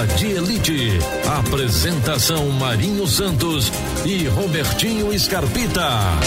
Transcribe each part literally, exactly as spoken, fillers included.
Tropa de Elite. Apresentação Marinho Santos e Robertinho Scarpita.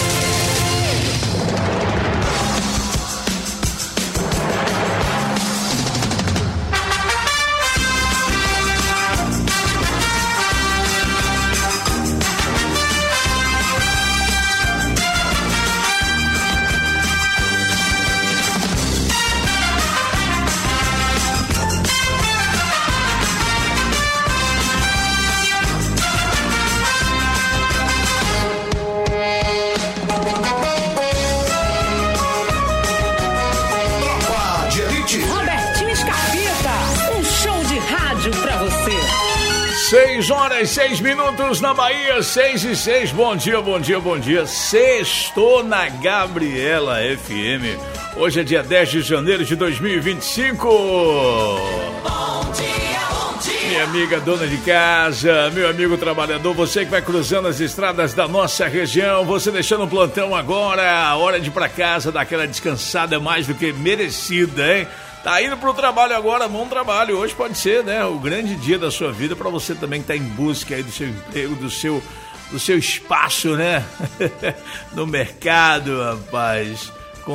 Seis horas, seis minutos na Bahia, seis e seis. Bom dia, bom dia, bom dia. Sextou na Gabriela F M. Hoje é dia dez de janeiro de dois mil e vinte e cinco. Bom dia, bom dia. Minha amiga dona de casa, meu amigo trabalhador, você que vai cruzando as estradas da nossa região, você deixando o plantão agora, hora de ir pra casa, dar aquela descansada mais do que merecida, hein? Tá indo pro trabalho agora, bom trabalho. Hoje pode ser, né, o grande dia da sua vida para você também que tá em busca aí do seu emprego, do seu, do seu espaço, né? No mercado, rapaz. Com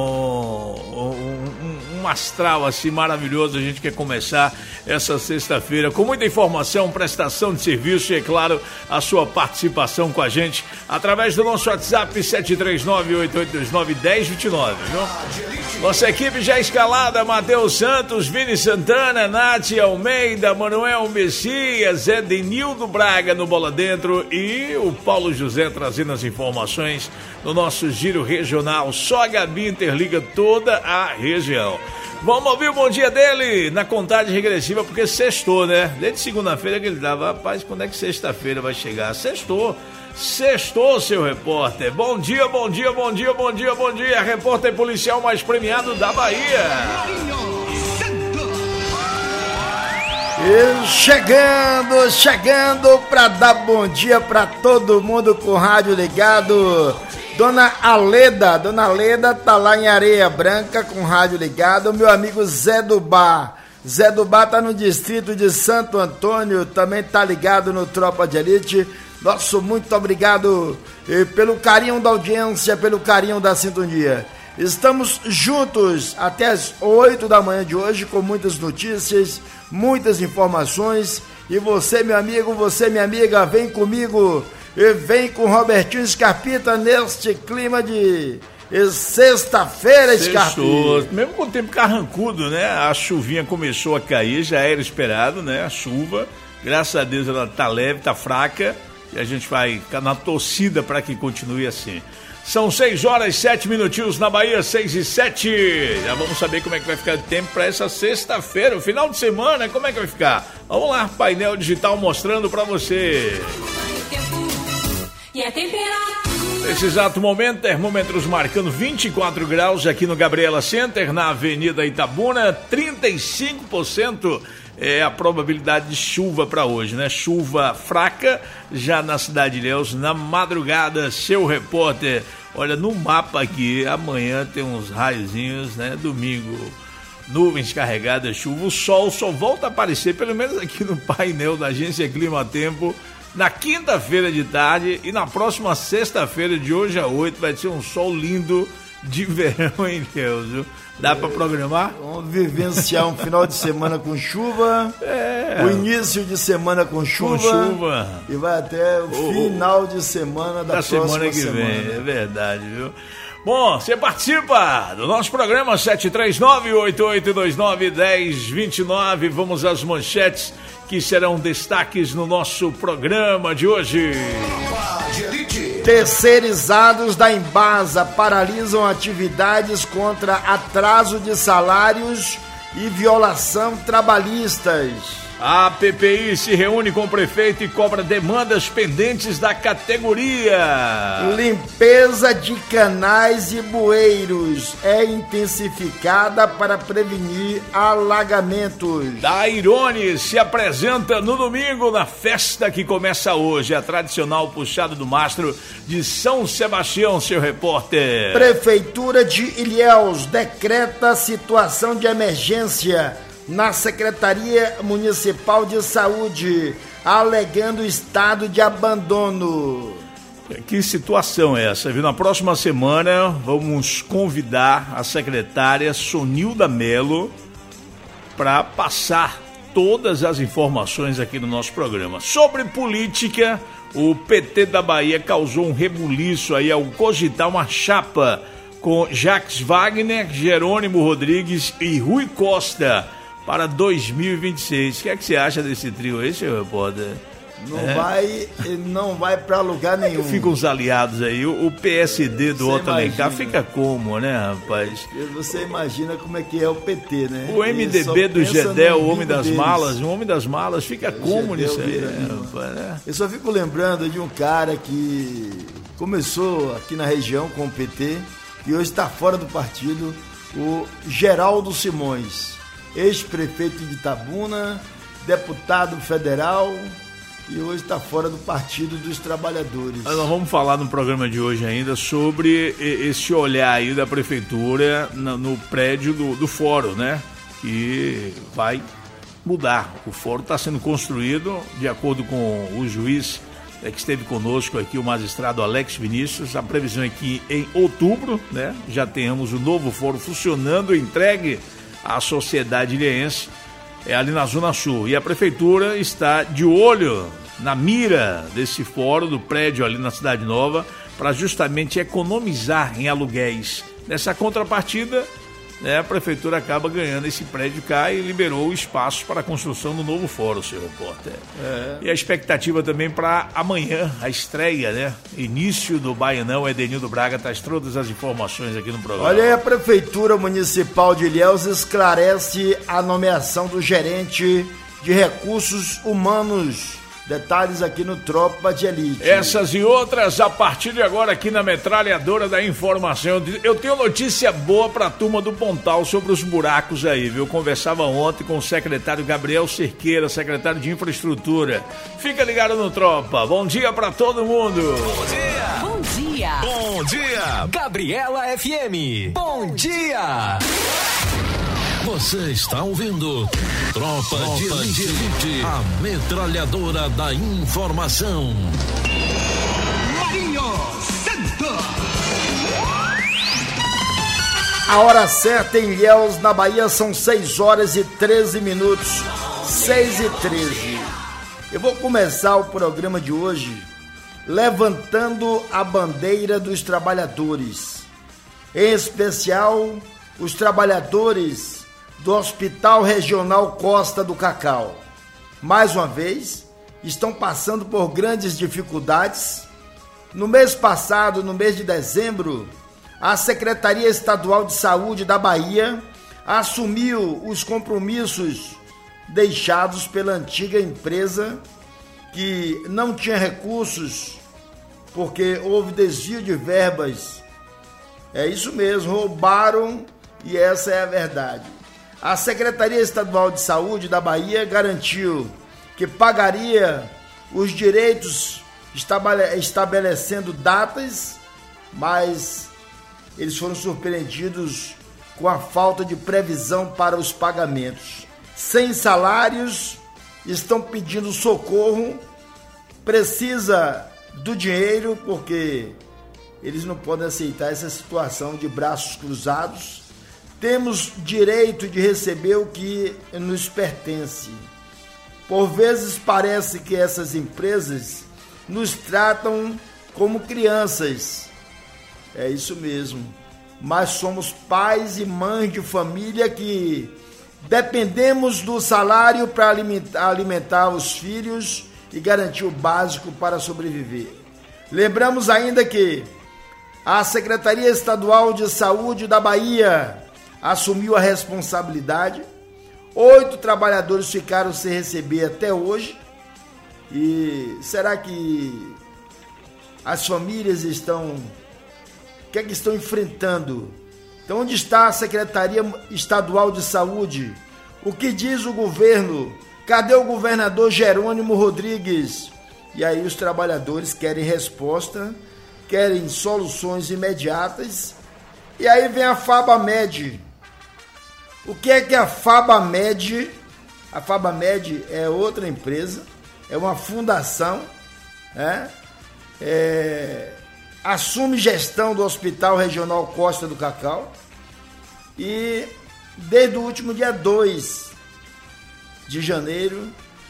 um, um, um astral assim maravilhoso, a gente quer começar essa sexta-feira com muita informação, prestação de serviço e, é claro, a sua participação com a gente através do nosso WhatsApp sete três nove, oito oito dois nove, um zero dois nove, viu? Nossa equipe já escalada: Matheus Santos, Vini Santana, Nath Almeida, Manuel Messias, Edenildo Braga no Bola Dentro e o Paulo José trazendo as informações no nosso giro regional. Só a Gabi interliga toda a região. Vamos ouvir o bom dia dele na contagem regressiva, porque sextou, né? Desde segunda-feira que ele dava, rapaz, quando é que sexta-feira vai chegar? Sextou. Sextou, seu repórter. Bom dia, bom dia, bom dia, bom dia, bom dia. Repórter policial mais premiado da Bahia. E chegando, chegando para dar bom dia para todo mundo com o rádio ligado. Dona Aleda, Dona Aleda tá lá em Areia Branca com o rádio ligado. Meu amigo Zé do Bar. Zé do Bar tá no distrito de Santo Antônio, também tá ligado no Tropa de Elite. Nosso muito obrigado eh, pelo carinho da audiência, pelo carinho da sintonia. Estamos juntos até as oito da manhã de hoje com muitas notícias, muitas informações. E você, meu amigo, você, minha amiga, vem comigo e vem com o Robertinho Scarpita neste clima de sexta-feira, Scarpita. Mesmo com o tempo carrancudo, né? A chuvinha começou a cair, já era esperado, né? A chuva, graças a Deus ela tá leve, tá fraca. E a gente vai ficar na torcida para que continue assim. São seis horas, sete minutinhos na Bahia, seis e sete. Já vamos saber como é que vai ficar o tempo para essa sexta-feira, o final de semana, como é que vai ficar? Vamos lá, painel digital mostrando para você. Nesse exato momento, termômetros marcando vinte e quatro graus aqui no Gabriela Center, na Avenida Itabuna, trinta e cinco por cento é a probabilidade de chuva para hoje, né? Chuva fraca já na Cidade de Ilhéus, na madrugada. Seu repórter, olha, no mapa aqui, amanhã tem uns raiozinhos, né? Domingo, nuvens carregadas, chuva, o sol só volta a aparecer, pelo menos aqui no painel da Agência Clima Tempo, na quinta-feira de tarde, e na próxima sexta-feira, de hoje a oito, vai ser um sol lindo de verão em Ilhéus, viu? Dá pra programar? Vamos vivenciar um final de semana com chuva, é. O início de semana com chuva, com chuva. E vai até o, o final de semana da, da próxima semana que semana. vem, é verdade, viu? Bom, você participa do nosso programa sete três nove, oito oito dois nove, um zero dois nove. Vamos às manchetes que serão destaques no nosso programa de hoje. Terceirizados da Embasa paralisam atividades contra atraso de salários e violação trabalhistas. A P P I se reúne com o prefeito e cobra demandas pendentes da categoria. Limpeza de canais e bueiros é intensificada para prevenir alagamentos. Dairone se apresenta no domingo na festa que começa hoje, a tradicional puxada do mastro de São Sebastião, seu repórter. Prefeitura de Ilhéus decreta situação de emergência na Secretaria Municipal de Saúde, alegando estado de abandono. Que situação é essa, viu? Na próxima semana vamos convidar a secretária Sonilda Melo para passar todas as informações aqui no nosso programa. Sobre política, o P T da Bahia causou um rebuliço aí ao cogitar uma chapa com Jacques Wagner, Jerônimo Rodrigues e Rui Costa para dois mil e vinte e seis. O que é que você acha desse trio aí, senhor repórter? Não é. vai, não vai para lugar nenhum. Ficam os aliados aí, o, o P S D do Otto Alencar fica como, né, rapaz? Você imagina como é que é o P T, né? O M D B do Gedel, o homem das deles. malas, o homem das malas fica como nisso aí, né, rapaz? Né? Eu só fico lembrando de um cara que começou aqui na região com o P T e hoje está fora do partido, o Geraldo Simões, ex-prefeito de Itabuna, deputado federal, e hoje está fora do Partido dos Trabalhadores. Nós vamos falar no programa de hoje ainda sobre esse olhar aí da prefeitura no, no prédio do, do fórum, né? Que vai mudar. O fórum está sendo construído, de acordo com o juiz é, que esteve conosco aqui, o magistrado Alex Vinícius. A previsão é que em outubro, né, já tenhamos o novo fórum funcionando, entregue à sociedade ilhéense. É ali na Zona Sul, e a prefeitura está de olho na mira desse fórum, do prédio ali na Cidade Nova, para justamente economizar em aluguéis. Nessa contrapartida, né, a prefeitura acaba ganhando esse prédio cá e liberou o espaço para a construção do novo fórum, senhor repórter. É. E a expectativa também para amanhã, a estreia, né? Início do Baianão. Edenildo Braga traz todas as informações aqui no programa. Olha aí, a Prefeitura Municipal de Ilhéus esclarece a nomeação do gerente de recursos humanos. Detalhes aqui no Tropa de Elite. Essas e outras a partir de agora aqui na Metralhadora da Informação. Eu tenho notícia boa pra turma do Pontal sobre os buracos aí, viu? Eu conversava ontem com o secretário Gabriel Cerqueira, secretário de Infraestrutura. Fica ligado no Tropa. Bom dia pra todo mundo. Bom dia. Bom dia. Bom dia. Gabriela F M. Bom dia. Você está ouvindo Tropa, Tropa de Elite, Elite, a metralhadora da informação. Marinho Santos. A hora certa em Ilhéus, na Bahia, são seis horas e treze minutos. seis e treze. Eu vou começar o programa de hoje levantando a bandeira dos trabalhadores. Em especial, os trabalhadores do Hospital Regional Costa do Cacau. Mais uma vez, estão passando por grandes dificuldades. No mês passado, no mês de dezembro, a Secretaria Estadual de Saúde da Bahia assumiu os compromissos deixados pela antiga empresa, que não tinha recursos porque houve desvio de verbas. É isso mesmo, roubaram, e essa é a verdade. A Secretaria Estadual de Saúde da Bahia garantiu que pagaria os direitos estabelecendo datas, mas eles foram surpreendidos com a falta de previsão para os pagamentos. Sem salários, estão pedindo socorro, precisa do dinheiro porque eles não podem aceitar essa situação de braços cruzados. Temos direito de receber o que nos pertence. Por vezes parece que essas empresas nos tratam como crianças. É isso mesmo. Mas somos pais e mães de família que dependemos do salário para alimentar, alimentar os filhos e garantir o básico para sobreviver. Lembramos ainda que a Secretaria Estadual de Saúde da Bahia assumiu a responsabilidade. Oito trabalhadores ficaram sem receber até hoje. E será que as famílias estão... O que é que estão enfrentando? Então, onde está a Secretaria Estadual de Saúde? O que diz o governo? Cadê o governador Jerônimo Rodrigues? E aí os trabalhadores querem resposta, querem soluções imediatas. E aí vem a FABAMED, O que é que a Fabamed, a Fabamed é outra empresa, é uma fundação, né? É, assume gestão do Hospital Regional Costa do Cacau e desde o último dia dois de janeiro,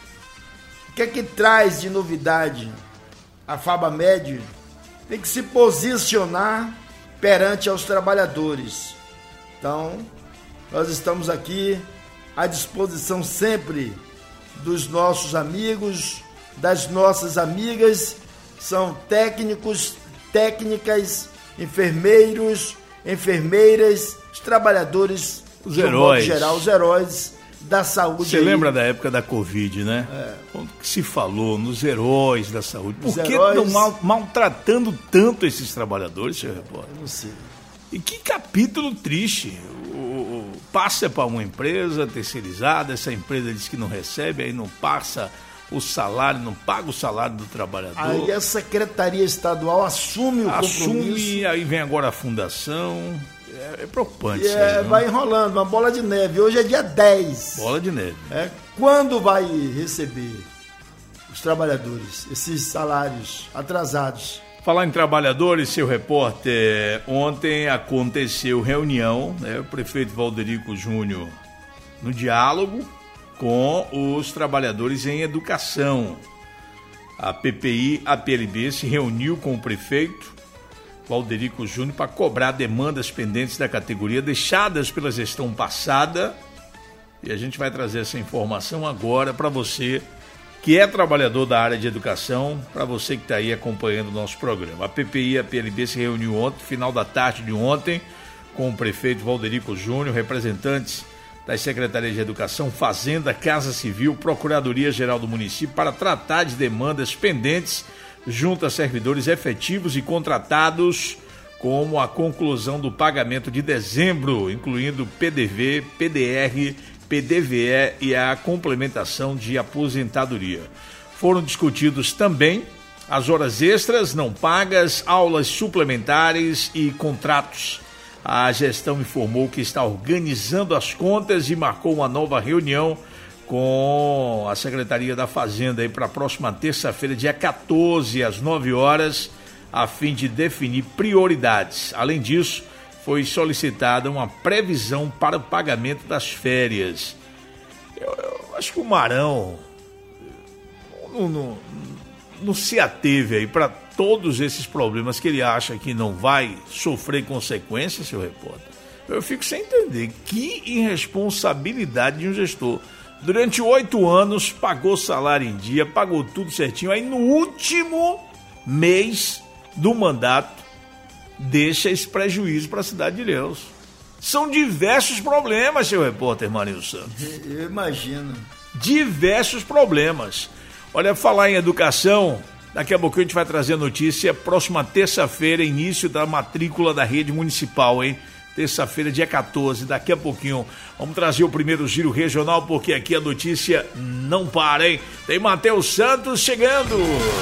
o que é que traz de novidade? A Fabamed tem que se posicionar perante aos trabalhadores. Então, nós estamos aqui à disposição sempre dos nossos amigos, das nossas amigas, são técnicos, técnicas, enfermeiros, enfermeiras, os trabalhadores, os heróis, de modo geral, os heróis da saúde. Você aí lembra da época da Covid, né? É. Quando que se falou nos heróis da saúde. Por os que heróis... estão mal, maltratando tanto esses trabalhadores, senhor repórter? Eu não sei. E que capítulo triste. O, o, passa para uma empresa terceirizada, essa empresa diz que não recebe, aí não passa o salário, não paga o salário do trabalhador. Aí a Secretaria Estadual assume o assume, compromisso. Assume, aí vem agora a fundação. É, é preocupante. E é, aí, vai enrolando, uma bola de neve. Hoje é dia dez. Bola de neve. É, quando vai receber os trabalhadores esses salários atrasados? Falar em trabalhadores, seu repórter, ontem aconteceu reunião, né, o prefeito Valderico Júnior no diálogo com os trabalhadores em educação. A P P I, a P L B se reuniu com o prefeito Valderico Júnior para cobrar demandas pendentes da categoria deixadas pela gestão passada, e a gente vai trazer essa informação agora para você que é trabalhador da área de educação, para você que está aí acompanhando o nosso programa. A P P I e a P L B se reuniu ontem, final da tarde de ontem, com o prefeito Valderico Júnior, representantes das Secretarias de Educação, Fazenda, Casa Civil, Procuradoria-Geral do município, para tratar de demandas pendentes junto a servidores efetivos e contratados, como a conclusão do pagamento de dezembro, incluindo P D V, P D R, P D V E e a complementação de aposentadoria. Foram discutidos também as horas extras não pagas, aulas suplementares e contratos. A gestão informou que está organizando as contas e marcou uma nova reunião com a Secretaria da Fazenda para a próxima terça-feira, dia quatorze, às nove horas, a fim de definir prioridades. Além disso, foi solicitada uma previsão para o pagamento das férias. Eu, eu acho que o Marão não, não, não se ateve aí para todos esses problemas que ele acha que não vai sofrer consequências, seu repórter. Eu fico sem entender. Que irresponsabilidade de um gestor. Durante oito anos, pagou salário em dia, pagou tudo certinho. Aí no último mês do mandato, deixa esse prejuízo para a cidade de Ilhéus. São diversos problemas, seu repórter Marinho Santos. Eu imagino. Diversos problemas. Olha, falar em educação, daqui a pouco a gente vai trazer a notícia. Próxima terça-feira, início da matrícula da rede municipal, hein? Terça-feira, dia quatorze, daqui a pouquinho. Vamos trazer o primeiro giro regional, porque aqui a notícia não para, hein? Tem Matheus Santos chegando.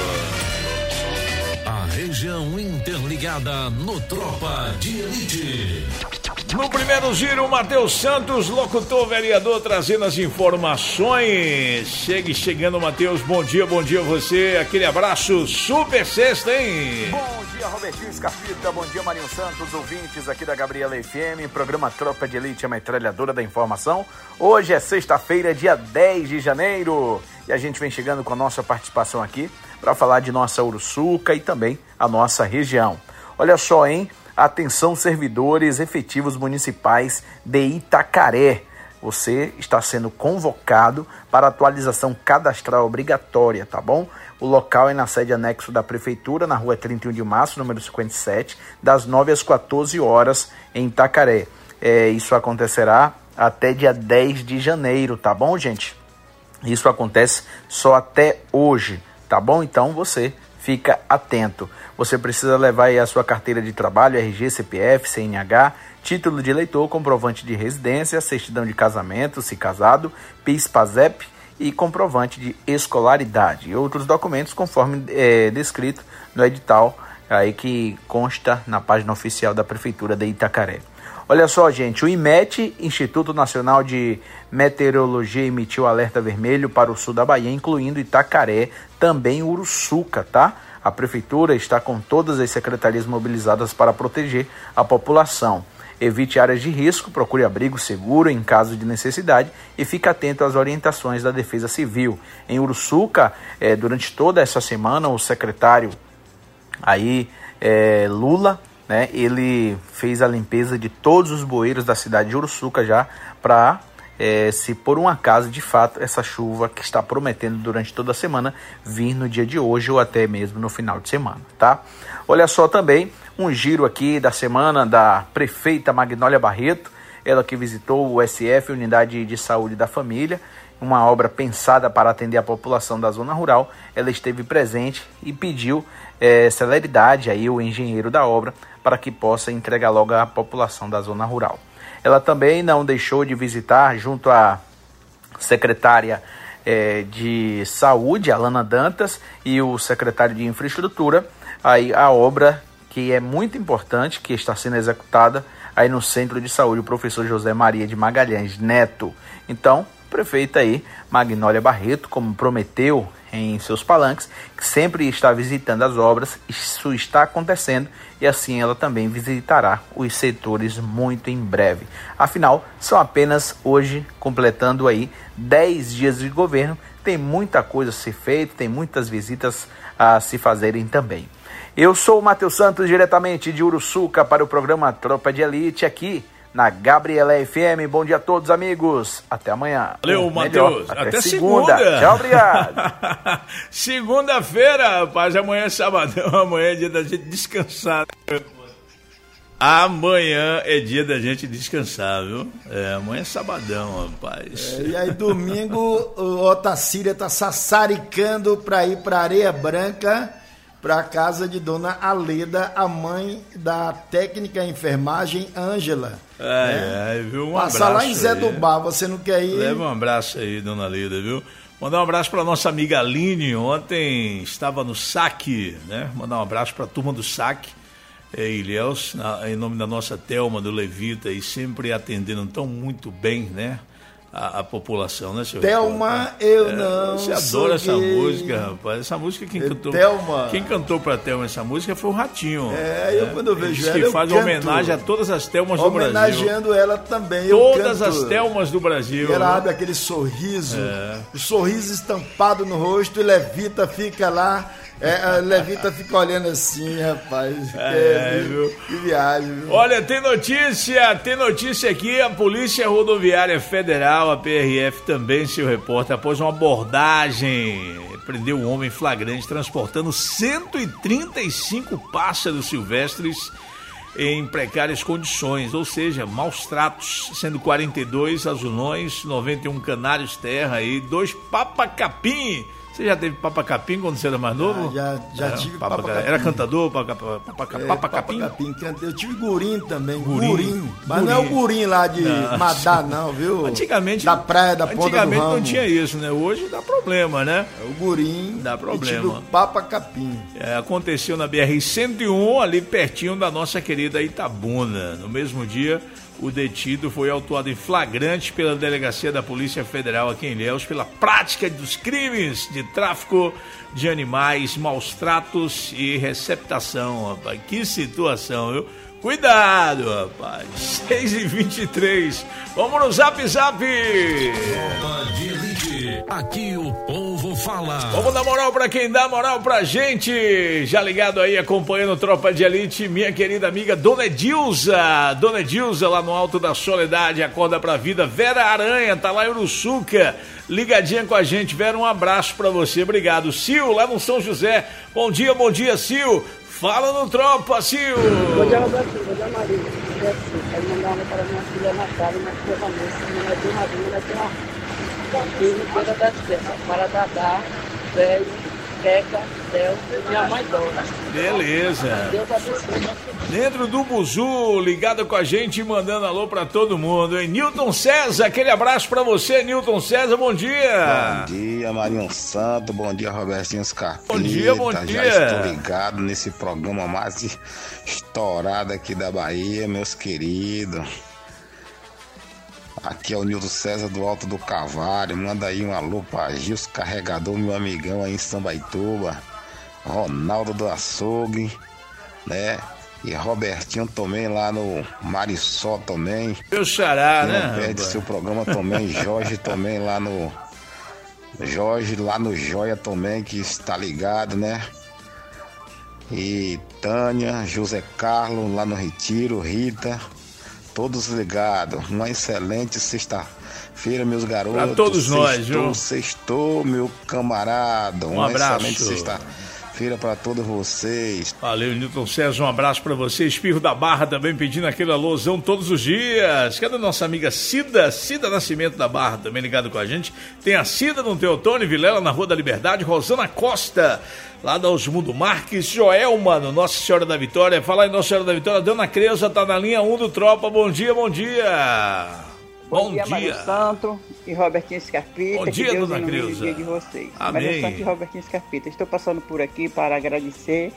A região interligada no Tropa de Elite. No primeiro giro, Matheus Santos, locutor, vereador, trazendo as informações. Chegue chegando, Matheus. Bom dia, bom dia a você. Aquele abraço, super sexta, hein? Bom dia, Robertinho Scarpita. Bom dia, Marinho Santos, ouvintes aqui da Gabriela F M, programa Tropa de Elite, a metralhadora da informação. Hoje é sexta-feira, dia dez de janeiro. E a gente vem chegando com a nossa participação aqui para falar de nossa Uruçuca e também a nossa região. Olha só, hein? Atenção, servidores efetivos municipais de Itacaré. Você está sendo convocado para atualização cadastral obrigatória, tá bom? O local é na sede anexo da Prefeitura, na rua trinta e um de março, número cinquenta e sete, das nove às quatorze horas, em Itacaré. É, isso acontecerá até dia dez de janeiro, tá bom, gente? Isso acontece só até hoje, tá bom? Então você fica atento. Você precisa levar aí a sua carteira de trabalho, R G, C P F, C N H, título de eleitor, comprovante de residência, certidão de casamento, se casado, PIS, PASEP e comprovante de escolaridade. E outros documentos conforme é, descrito no edital aí que consta na página oficial da Prefeitura de Itacaré. Olha só, gente, o IMET, Instituto Nacional de Meteorologia, emitiu alerta vermelho para o sul da Bahia, incluindo Itacaré, também Uruçuca, tá? A prefeitura está com todas as secretarias mobilizadas para proteger a população. Evite áreas de risco, procure abrigo seguro em caso de necessidade e fique atento às orientações da Defesa Civil. Em Uruçuca, eh, durante toda essa semana, o secretário aí, eh, Lula, né, ele fez a limpeza de todos os bueiros da cidade de Uruçuca já para, é, se por um acaso, de fato, essa chuva que está prometendo durante toda a semana vir no dia de hoje ou até mesmo no final de semana, tá? Olha só também um giro aqui da semana da prefeita Magnólia Barreto, ela que visitou o S F, Unidade de Saúde da Família, uma obra pensada para atender a população da zona rural. Ela esteve presente e pediu é, celeridade aí o engenheiro da obra para que possa entregar logo à população da zona rural. Ela também não deixou de visitar, junto à secretária é, de Saúde, Alana Dantas, e o secretário de Infraestrutura, aí a obra que é muito importante, que está sendo executada aí no Centro de Saúde, o professor José Maria de Magalhães Neto. Então, prefeita aí, Magnólia Barreto, como prometeu em seus palanques, que sempre está visitando as obras, isso está acontecendo e assim ela também visitará os setores muito em breve. Afinal, são apenas hoje, completando aí dez dias de governo, tem muita coisa a ser feita, tem muitas visitas a se fazerem também. Eu sou o Matheus Santos, diretamente de Uruçuca, para o programa Tropa de Elite, aqui na Gabriela F M. Bom dia a todos, amigos. Até amanhã. Valeu, Matheus. Até, Até segunda. segunda. Tchau, obrigado. Segunda-feira, rapaz. Amanhã é sabadão. Amanhã é dia da gente descansar. Amanhã é dia da gente descansar, viu? É, amanhã é sabadão, rapaz. É, e aí, domingo, o Otacília tá sassaricando pra ir pra Areia Branca, para a casa de Dona Aleda, a mãe da técnica enfermagem Ângela. É, né? É, viu? Um Passar abraço lá em Zé aí. do Bar, você não quer ir? Leva um abraço aí, Dona Aleda, viu? Mandar um abraço para nossa amiga Aline, ontem estava no saque, né? Mandar um abraço para a turma do saque, é, Ilhéus, em nome da nossa Thelma, do Levita, e sempre atendendo tão muito bem, né? A, a população, né, senhor? Thelma, eu é, não Você adora essa gay. música, rapaz. Essa música, quem cantou, Thelma. quem cantou pra Thelma essa música foi o Ratinho. É, eu né? quando eu vejo Diz ela, que eu faz canto. homenagem a todas as Thelmas do Brasil. Homenageando ela também. Todas eu as Thelmas do Brasil. E ela abre aquele sorriso, é. o sorriso estampado no rosto, e Levita fica lá. É, a Levita fica olhando assim, rapaz. É, é, viu? Que viagem, viu? Olha, tem notícia, tem notícia aqui. A Polícia Rodoviária Federal, a P R F também, seu repórter, após uma abordagem, prendeu um homem flagrante transportando cento e trinta e cinco pássaros silvestres em precárias condições, ou seja, maus tratos, sendo quarenta e dois azulões, noventa e um canários terra e dois papacapim. Você já teve papacapim quando você era mais novo? Já, já, já tive papa, papacapim. Era cantador, papacapim? Papa, é, papacapim? Eu tive gurim também, gurim. gurim. Mas gurim. não é o gurim lá de não. Madá, não, viu? Antigamente, da praia, da ponta do ramo. Antigamente não tinha isso, né? Hoje dá problema, né? É o gurim. Dá problema. Eu tive o papacapim. É, aconteceu na B R cento e um, ali pertinho da nossa querida Itabuna. No mesmo dia, o detido foi autuado em flagrante pela Delegacia da Polícia Federal aqui em Ilhéus pela prática dos crimes de tráfico de animais, maus tratos e receptação, rapaz. Que situação, viu? Cuidado, rapaz. seis e vinte e três. Vamos no Zap Zap. Tropa de Elite. Aqui o povo fala. Vamos dar moral pra quem dá moral pra gente. Já ligado aí, acompanhando Tropa de Elite, minha querida amiga Dona Edilza. Dona Edilza, lá no Alto da Soledade, acorda pra vida. Vera Aranha, tá lá em Uruçuca, ligadinha com a gente. Vera, um abraço pra você. Obrigado. Sil, lá no São José. Bom dia, bom dia, Sil. Fala no Tropa, Sil! Bom dia, Roberto. Bom dia, Maria. Quero mandar uma para minha filha Natália, minha filha Vanessa, minha de Madrinha, minha de uma filha, Pedro das Peças, para Dadá, velho, Queca, Celso e minha mãe Dona. Beleza. Deus abençoe. Dentro do Buzu, ligado com a gente, mandando alô pra todo mundo, hein? Newton César, aquele abraço pra você, Newton César, bom dia. Bom dia, Marinho Santo, bom dia, Robertinho Scarpita. Bom dia, bom dia. Já estou ligado nesse programa mais estourado aqui da Bahia, meus queridos. Aqui é o Nilton César do Alto do Cavalho, manda aí um alô pra Gilson Carregador, meu amigão aí em Sambaituba, Ronaldo do Açougue, né? E Robertinho também lá no Marisol também. Meu xará, não né? Não perde seu programa também. Jorge também lá no... Jorge lá no Joia também, que está ligado, né? E Tânia, José Carlos lá no Retiro, Rita, todos ligados. Uma excelente sexta-feira, meus garotos. Pra todos sextou, nós, viu? Sextou, meu camarada. Um Uma abraço. excelente sexta-feira para todos vocês. Valeu, Nilton César, um abraço pra você. Espirro da Barra também pedindo aquele alôzão todos os dias. Cadê a nossa amiga Cida? Cida Nascimento da Barra também ligado com a gente. Tem a Cida no Teotônio Vilela na Rua da Liberdade. Rosana Costa lá da Osmundo Marques. Joelma no Nossa Senhora da Vitória. Falar em Nossa Senhora da Vitória, Dona Creuza tá na linha um do Tropa. Bom dia, bom dia. Bom, bom dia, dia. Mário Santo e Robertinho Scarpita. Bom que dia, Deus Dona ilumine Creuza. o dia de vocês. Amém. Mário Santo e Robertinho Scarpita. Estou passando por aqui para agradecer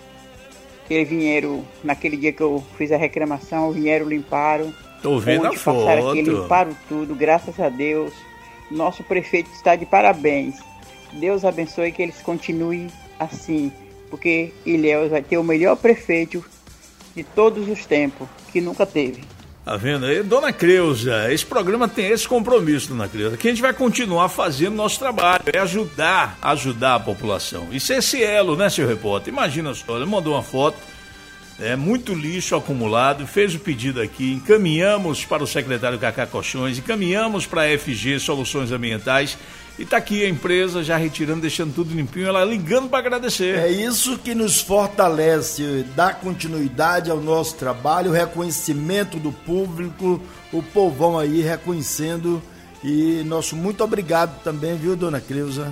que eles vieram, naquele dia que eu fiz a reclamação, vieram, limparam. Tô vendo a Onde passaram aqui, foto. limparam tudo, graças a Deus. Nosso prefeito está de parabéns. Deus abençoe que eles continuem assim, porque Ilhéus vai ter o melhor prefeito de todos os tempos, que nunca teve. Tá vendo aí? Dona Creuza, esse programa tem esse compromisso, Dona Creuza, que a gente vai continuar fazendo nosso trabalho, é ajudar, ajudar a população. Isso é esse elo, né, seu repórter? Imagina só, ele mandou uma foto, é muito lixo acumulado, fez o pedido aqui, encaminhamos para o secretário Cacá Colchões, encaminhamos para a F G Soluções Ambientais, e tá aqui a empresa já retirando, deixando tudo limpinho, ela ligando para agradecer. É isso que nos fortalece, dá continuidade ao nosso trabalho, o reconhecimento do público, o povão aí reconhecendo, e nosso muito obrigado também, viu, Dona Creuza?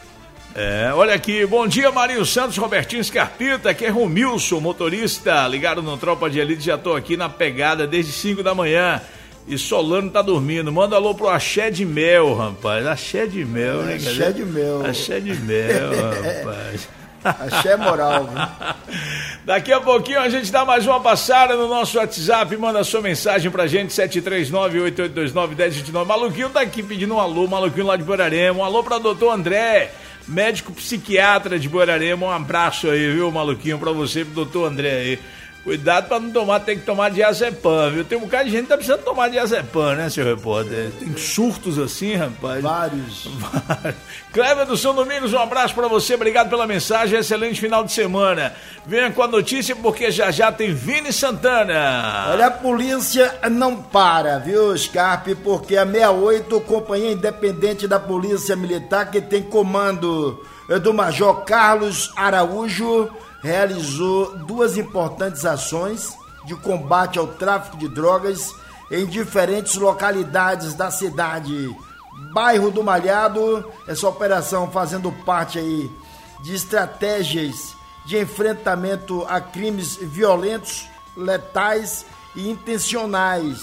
É, olha aqui, bom dia, Marinho Santos, Robertinho Scarpita, aqui é Romilson, motorista, ligado no Tropa de Elite, já tô aqui na pegada desde cinco da manhã. E Solano tá dormindo. Manda alô pro Axé de Mel, rapaz. Axé de Mel, né? Axé de Mel. Axé de Mel, rapaz. Axé moral, viu? Daqui a pouquinho a gente dá mais uma passada no nosso WhatsApp. Manda sua mensagem pra gente, sete três nove, oito oito dois nove, um zero dois nove. Maluquinho tá aqui pedindo um alô, Maluquinho lá de Borarema. Um alô pra doutor André, médico psiquiatra de Borarema. Um abraço aí, viu, Maluquinho, pra você e pro doutor André aí. Cuidado pra não tomar, tem que tomar diazepam, viu? Tem um bocado de gente que tá precisando tomar diazepam, né, seu repórter? Tem surtos assim, rapaz. Vários. Vários. Cleber do São Domingos, um abraço pra você, obrigado pela mensagem, excelente final de semana. Venha com a notícia porque já já tem Vini Santana. Olha, a polícia não para, viu, Scarpe? Porque a sessenta e oito, Companhia Independente da Polícia Militar, que tem comando do Major Carlos Araújo, realizou duas importantes ações de combate ao tráfico de drogas em diferentes localidades da cidade. Bairro do Malhado, essa operação fazendo parte aí de estratégias de enfrentamento a crimes violentos, letais e intencionais,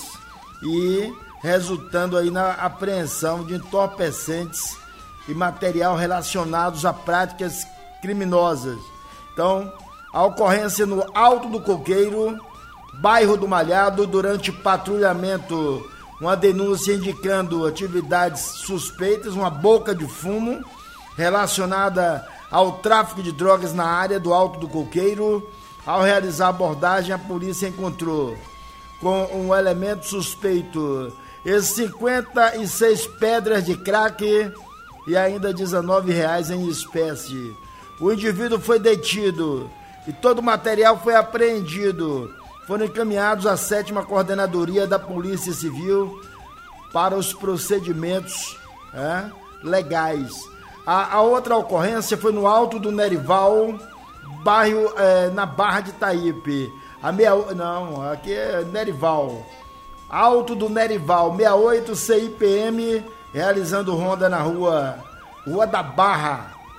e resultando aí na apreensão de entorpecentes e material relacionados a práticas criminosas. Então, a ocorrência no Alto do Coqueiro, bairro do Malhado, durante patrulhamento, uma denúncia indicando atividades suspeitas, uma boca de fumo relacionada ao tráfico de drogas na área do Alto do Coqueiro. Ao realizar a abordagem, a polícia encontrou com um elemento suspeito cinquenta e seis pedras de crack e ainda dezenove reais em espécie. O indivíduo foi detido e todo o material foi apreendido. Foram encaminhados à sétima Coordenadoria da Polícia Civil para os procedimentos é, legais. A, a outra ocorrência foi no Alto do Nerival, bairro, é, na Barra de Taípe. A meia, não, aqui é Nerival. Alto do Nerival, sessenta e oito C I P M, realizando ronda na rua, rua da Barra,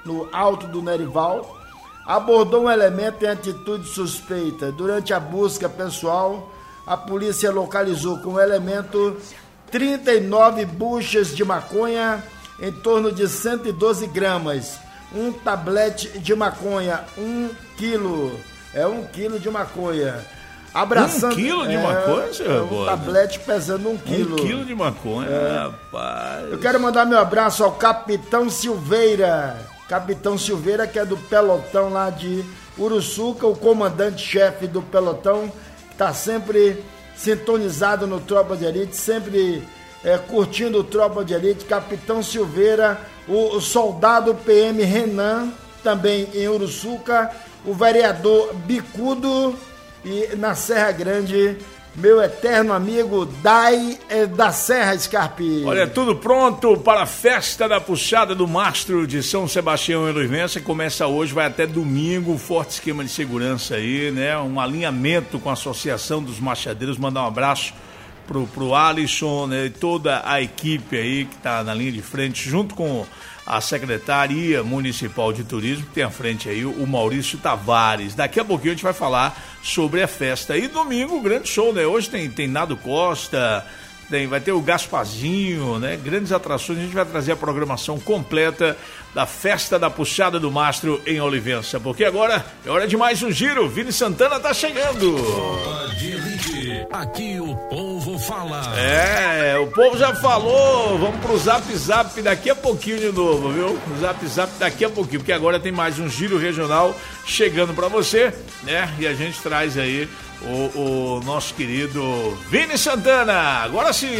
no Alto do Nerival, abordou um elemento em atitude suspeita. Durante a busca pessoal, a polícia localizou com o elemento trinta e nove buchas de maconha, em torno de cento e doze gramas, um tablete de maconha, um quilo, é um quilo de maconha. Abraçando, um quilo de é, maconha, senhor? É um tablete pesando um quilo. Um quilo de maconha, é. Rapaz. Eu quero mandar meu abraço ao Capitão Silveira. Capitão Silveira, que é do pelotão lá de Uruçuca, o comandante-chefe do pelotão, que está sempre sintonizado no Tropa de Elite, sempre é, curtindo o Tropa de Elite. Capitão Silveira, o, o soldado P M Renan, também em Uruçuca, o vereador Bicudo, e na Serra Grande, meu eterno amigo Dai é, da Serra Scarpi. Olha, tudo pronto para a festa da puxada do mastro de São Sebastião em Luivença. Começa hoje, vai até domingo, um forte esquema de segurança aí, né? Um alinhamento com a Associação dos Machadeiros. Mandar um abraço pro, pro Alisson, né? E toda a equipe aí que tá na linha de frente, junto com a Secretaria Municipal de Turismo, que tem à frente aí o Maurício Tavares. Daqui a pouquinho a gente vai falar sobre a festa. E domingo, grande show, né? Hoje tem, tem Nado Costa, tem, vai ter o Gasparzinho, né? Grandes atrações. A gente vai trazer a programação completa da festa da puxada do mastro em Olivença. Porque agora é hora de mais um giro. Vini Santana tá chegando. Tropa de Elite, aqui o povo fala. É, o povo já falou. Vamos pro Zap Zap daqui a pouquinho de novo, viu? O Zap Zap daqui a pouquinho, porque agora tem mais um giro regional chegando pra você, né? E a gente traz aí o, o nosso querido Vini Santana. Agora sim.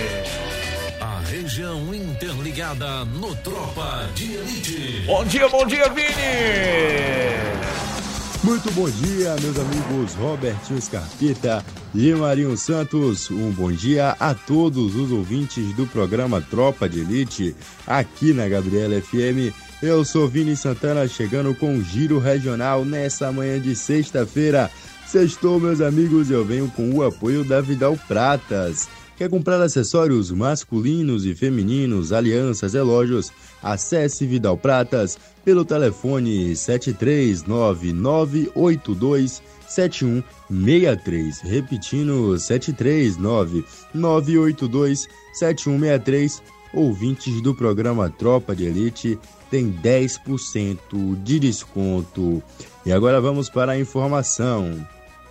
A região interligada no Tropa de Elite. Bom dia, bom dia, Vini! Muito bom dia, meus amigos Robertinho Scarpita e Marinho Santos. Um bom dia a todos os ouvintes do programa Tropa de Elite, aqui na Gabriela F M. Eu sou Vini Santana, chegando com o Giro Regional nessa manhã de sexta-feira. Sextou, meus amigos, eu venho com o apoio da Vidal Pratas. Quer comprar acessórios masculinos e femininos, alianças, relógios? Acesse Vidal Pratas pelo telefone sete três nove nove oito dois sete um seis três. Repetindo, sete três nove nove oito dois sete um seis três. Ouvintes do programa Tropa de Elite tem dez por cento de desconto. E agora vamos para a informação.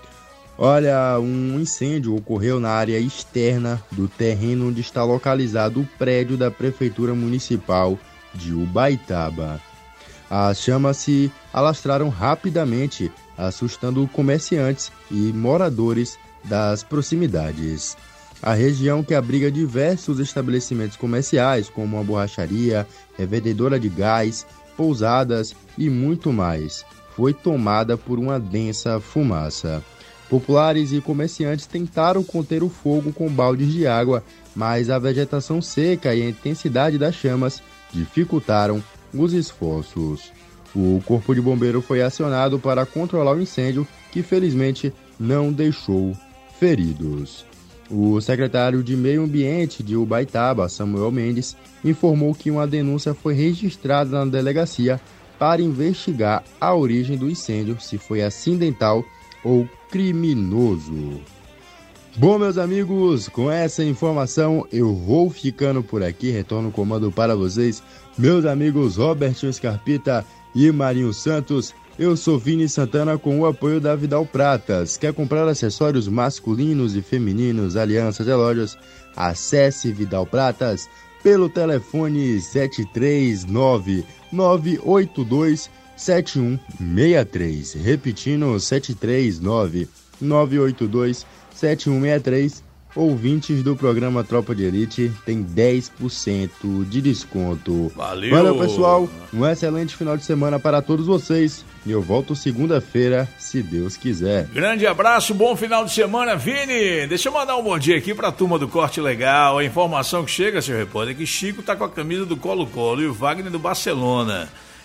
Olha, um incêndio ocorreu na área externa do terreno onde está localizado o prédio da Prefeitura Municipal de Ubaitaba. As chamas se alastraram rapidamente, assustando comerciantes e moradores das proximidades. A região, que abriga diversos estabelecimentos comerciais, como uma borracharia, revendedora de gás, pousadas e muito mais, foi tomada por uma densa fumaça. Populares e comerciantes tentaram conter o fogo com baldes de água, mas a vegetação seca e a intensidade das chamas dificultaram os esforços. O Corpo de Bombeiro foi acionado para controlar o incêndio, que felizmente não deixou feridos. O secretário de Meio Ambiente de Ubaitaba, Samuel Mendes, informou que uma denúncia foi registrada na delegacia para investigar a origem do incêndio, se foi acidental ou criminoso. Bom, meus amigos, com essa informação eu vou ficando por aqui. Retorno o comando para vocês, meus amigos Robertinho Scarpita e Marinho Santos. Eu sou Vini Santana, com o apoio da Vidal Pratas. Quer comprar acessórios masculinos e femininos, alianças, relógios? Acesse Vidal Pratas pelo telefone sete três nove nove oito dois sete um seis três. Repetindo, sete três nove nove oito dois sete um seis três. Ouvintes do programa Tropa de Elite tem dez por cento de desconto. Valeu! Valeu, pessoal! Um excelente final de semana para todos vocês. E eu volto segunda-feira, se Deus quiser. Grande abraço, bom final de semana, Vini. Deixa eu mandar um bom dia aqui para a turma do Corte Legal. A informação que chega, seu repórter, é que Chico tá com a camisa do Colo-Colo e o Wagner do Barcelona.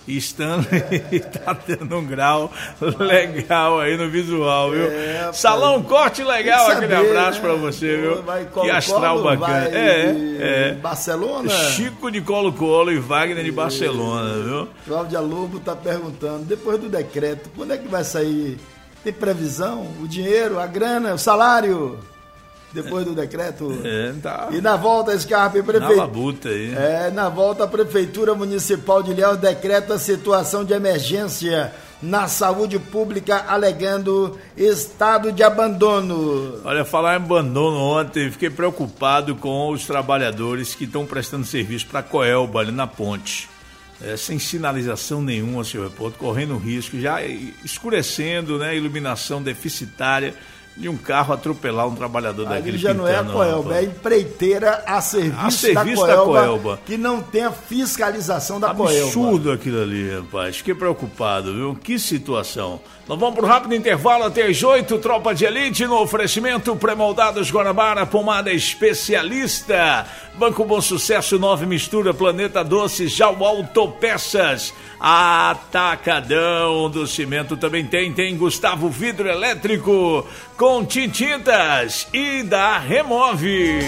Stanley tá tendo um grau legal aí no visual, viu? É, Salão Corte legal, saber, aquele abraço, né? Pra você, viu? Vai, que astral bacana. É, é. Barcelona? Chico de Colo-Colo e Wagner de Barcelona, viu? Cláudia Lobo tá perguntando, depois do decreto, quando é que vai sair? Tem previsão? O dinheiro, a grana, o salário? Depois do decreto. É, tá. E na volta, Scarpe, prefeitura. Na labuta aí. É, na volta, a Prefeitura Municipal de Ilhéus decreta situação de emergência na saúde pública, alegando estado de abandono. Olha, falar em abandono ontem, fiquei preocupado com os trabalhadores que estão prestando serviço para a Coelba, ali na ponte. É, sem sinalização nenhuma, seu repórter, correndo risco, já escurecendo, né, iluminação deficitária, de um carro atropelar um trabalhador ali daquele já não é a Coelba, é a empreiteira a serviço, a serviço da, Coelba, da Coelba, que não tem a fiscalização da Absurdo Coelba. Absurdo aquilo ali, rapaz. Fiquei preocupado, viu? Que situação. Nós vamos para o rápido intervalo até as oito, Tropa de Elite, no oferecimento Pré-moldados Guanabara, pomada especialista, Banco Bom Sucesso, Nove Mistura, Planeta Doce, Jau Autopeças, Atacadão do Cimento também tem, tem Gustavo Vidro Elétrico, com Tintintas e da Remove.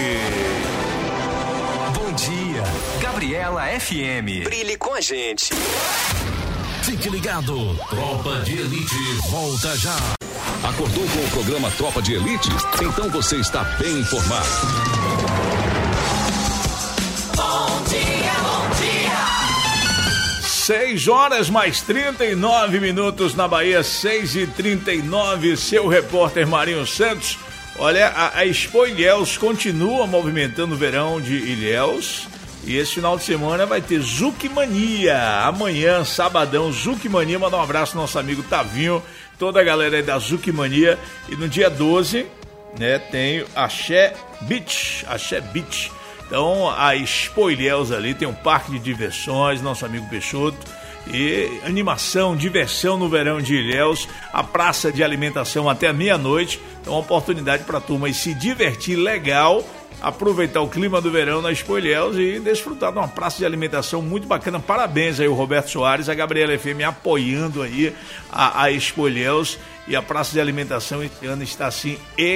Bom dia, Gabriela F M. Brilhe com a gente. Fique ligado, Tropa de Elite volta já. Acordou com o programa Tropa de Elite? Então você está bem informado. Bom dia, bom dia. seis horas mais trinta e nove minutos na Bahia, seis e trinta e nove, seu repórter Marinho Santos. Olha, a, a Expo Ilhéus continua movimentando o verão de Ilhéus. E esse final de semana vai ter Zucchimania. Amanhã, sabadão, Zucchimania. Manda um abraço ao nosso amigo Tavinho, toda a galera aí da Zucchimania. E no dia doze, né, tem Axé Beach. Axé Beach. Então, a Expo Ilhéus ali tem um parque de diversões, nosso amigo Peixoto. E animação, diversão no verão de Ilhéus. A praça de alimentação até meia-noite. Então, uma oportunidade para a turma aí se divertir legal. Aproveitar o clima do verão na Expo Ilhéus e desfrutar de uma praça de alimentação muito bacana. Parabéns aí o Roberto Soares, a Gabriela F M apoiando aí a, a Expo Ilhéus, e a praça de alimentação esse ano está assim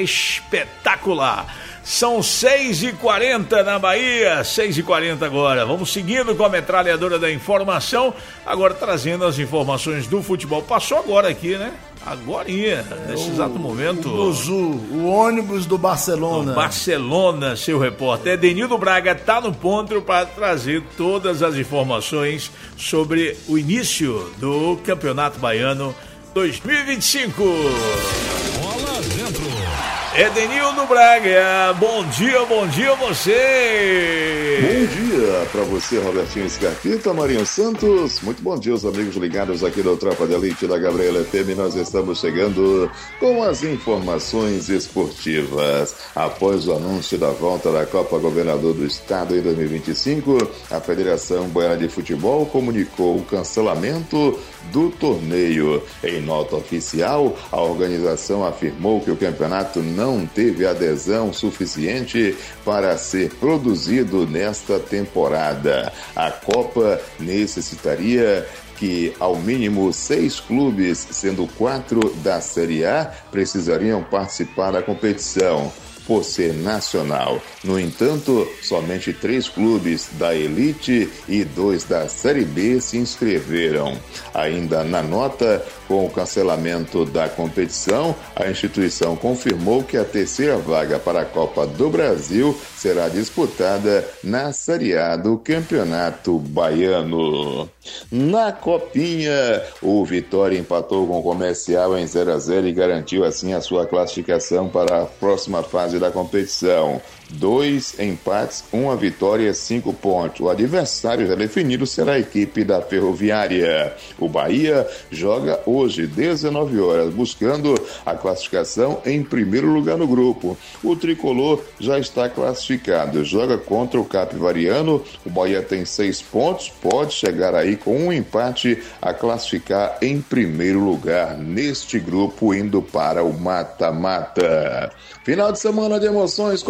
espetacular. São seis e quarenta na Bahia, seis e quarenta agora. Vamos seguindo com a metralhadora da informação, agora trazendo as informações do futebol. Passou agora aqui, né? Agorinha, é, nesse o, exato momento. O Buzu, o ônibus do Barcelona. Do Barcelona, seu repórter. Edenildo Braga está no ponto para trazer todas as informações sobre o início do Campeonato Baiano dois mil e vinte e cinco. Bola dentro. Edenildo Braga, bom dia, bom dia você. Bom dia para você, Robertinho Scarpita, Marinho Santos. Muito bom dia, os amigos ligados aqui do Tropa de Elite da Gabriela F M. Nós estamos chegando com as informações esportivas. Após o anúncio da volta da Copa Governador do Estado em dois mil e vinte e cinco, a Federação Baiana de Futebol comunicou o cancelamento do torneio. Em nota oficial, a organização afirmou que o campeonato não teve adesão suficiente para ser produzido nesta temporada. A Copa necessitaria que ao mínimo seis clubes, sendo quatro da Série A, precisariam participar da competição, por ser nacional. No entanto, somente três clubes da Elite e dois da Série B se inscreveram. Ainda na nota, com o cancelamento da competição, a instituição confirmou que a terceira vaga para a Copa do Brasil será disputada na Série A do Campeonato Baiano. Na Copinha, o Vitória empatou com o Comercial em zero a zero e garantiu assim a sua classificação para a próxima fase da competição. Dois empates, uma vitória, cinco pontos. O adversário já definido será a equipe da Ferroviária. O Bahia joga hoje, dezenove horas, buscando a classificação em primeiro lugar no grupo. O Tricolor já está classificado, joga contra o Capivariano. O Bahia tem seis pontos, pode chegar aí com um empate a classificar em primeiro lugar neste grupo, indo para o mata-mata. Final de semana de emoções começa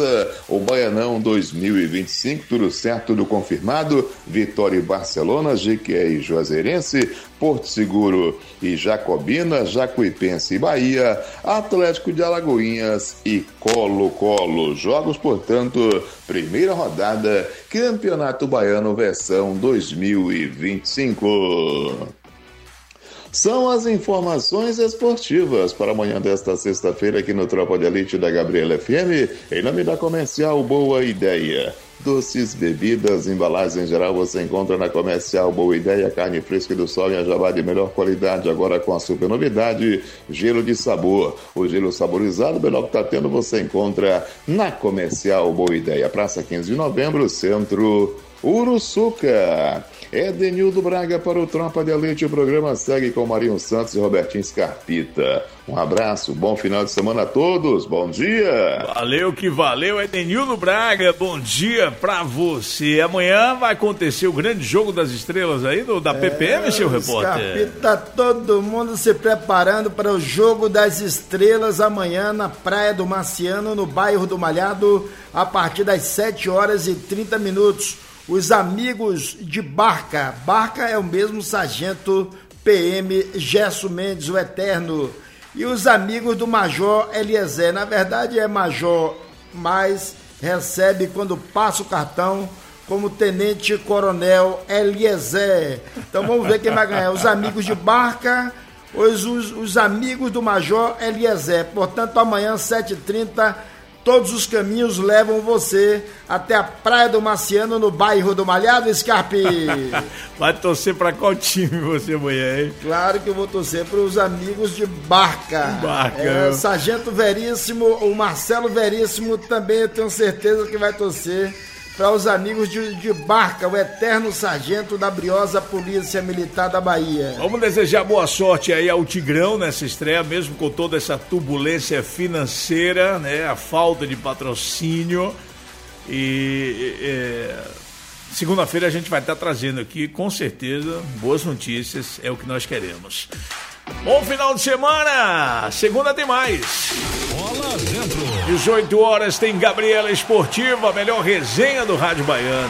Começa o Baianão dois mil e vinte e cinco, tudo certo, tudo confirmado. Vitória e Barcelona, Jequié e Juazeirense, Porto Seguro e Jacobina, Jacuipense e Bahia, Atlético de Alagoinhas e Colo-Colo. Jogos, portanto, primeira rodada, Campeonato Baiano versão dois mil e vinte e cinco. São as informações esportivas para amanhã desta sexta-feira aqui no Tropa de Elite da Gabriela F M, em nome da Comercial Boa Ideia. Doces, bebidas, embalagens em geral você encontra na Comercial Boa Ideia, carne fresca do sol e a jabá de melhor qualidade, agora com a super novidade, gelo de sabor. O gelo saborizado, o melhor que está tendo, você encontra na Comercial Boa Ideia, Praça quinze de Novembro, Centro Uruçuca. Edenildo Braga para o Tropa de Elite. O programa segue com Marinho Santos e Robertinho Scarpita. Um abraço, bom final de semana a todos, bom dia. Valeu que valeu, Edenildo Braga, bom dia pra você. Amanhã vai acontecer o grande jogo das estrelas aí do, da P P M, é, seu repórter. Scarpita, todo mundo se preparando para o jogo das estrelas amanhã na Praia do Marciano, no bairro do Malhado, a partir das sete horas e trinta minutos. Os amigos de Barca, Barca é o mesmo sargento P M Gesso Mendes, o Eterno, e os amigos do Major Eliezer, na verdade é Major, mas recebe quando passa o cartão como Tenente Coronel Eliezer. Então vamos ver quem vai ganhar, os amigos de Barca, os, os, os amigos do Major Eliezer. Portanto, amanhã, sete e trinta, todos os caminhos levam você até a Praia do Marciano, no bairro do Malhado, Scarpe. Vai torcer para qual time você amanhã, hein? Claro que eu vou torcer para os amigos de Barca. Barca. É, Sargento Veríssimo, o Marcelo Veríssimo também eu tenho certeza que vai torcer para os amigos de, de Barca, o eterno sargento da briosa Polícia Militar da Bahia. Vamos desejar boa sorte aí ao Tigrão nessa estreia, mesmo com toda essa turbulência financeira, né? A falta de patrocínio. E é, segunda-feira a gente vai estar trazendo aqui, com certeza, boas notícias, é o que nós queremos. Bom final de semana! Segunda tem mais. Bola dentro. dezoito horas tem Gabriela Esportiva, a melhor resenha do Rádio Baiano.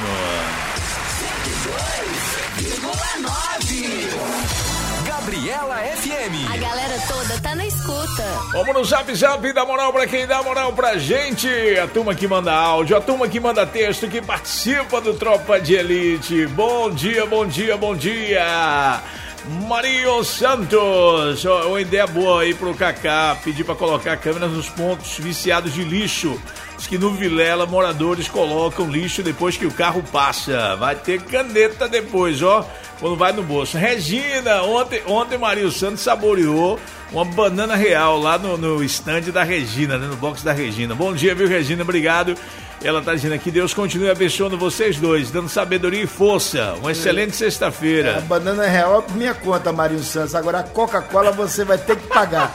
Gabriela F M. A galera toda tá na escuta. Vamos no Zap Zap, dá moral pra quem dá moral pra gente. A turma que manda áudio, a turma que manda texto, que participa do Tropa de Elite. Bom dia, bom dia, bom dia. Marinho Santos, ó, uma ideia boa aí pro Kaká, pedir pra colocar câmeras nos pontos viciados de lixo. Diz que no Vilela moradores colocam lixo depois que o carro passa. Vai ter caneta depois, ó, quando vai no bolso. Regina, ontem, ontem Marinho Santos saboreou uma banana real lá no, no stand da Regina, né, no box da Regina. Bom dia, viu, Regina? Obrigado. Ela tá dizendo aqui, Deus continue abençoando vocês dois, dando sabedoria e força. Uma excelente sexta-feira. A banana real é por minha conta, Marinho Santos. Agora a Coca-Cola você vai ter que pagar.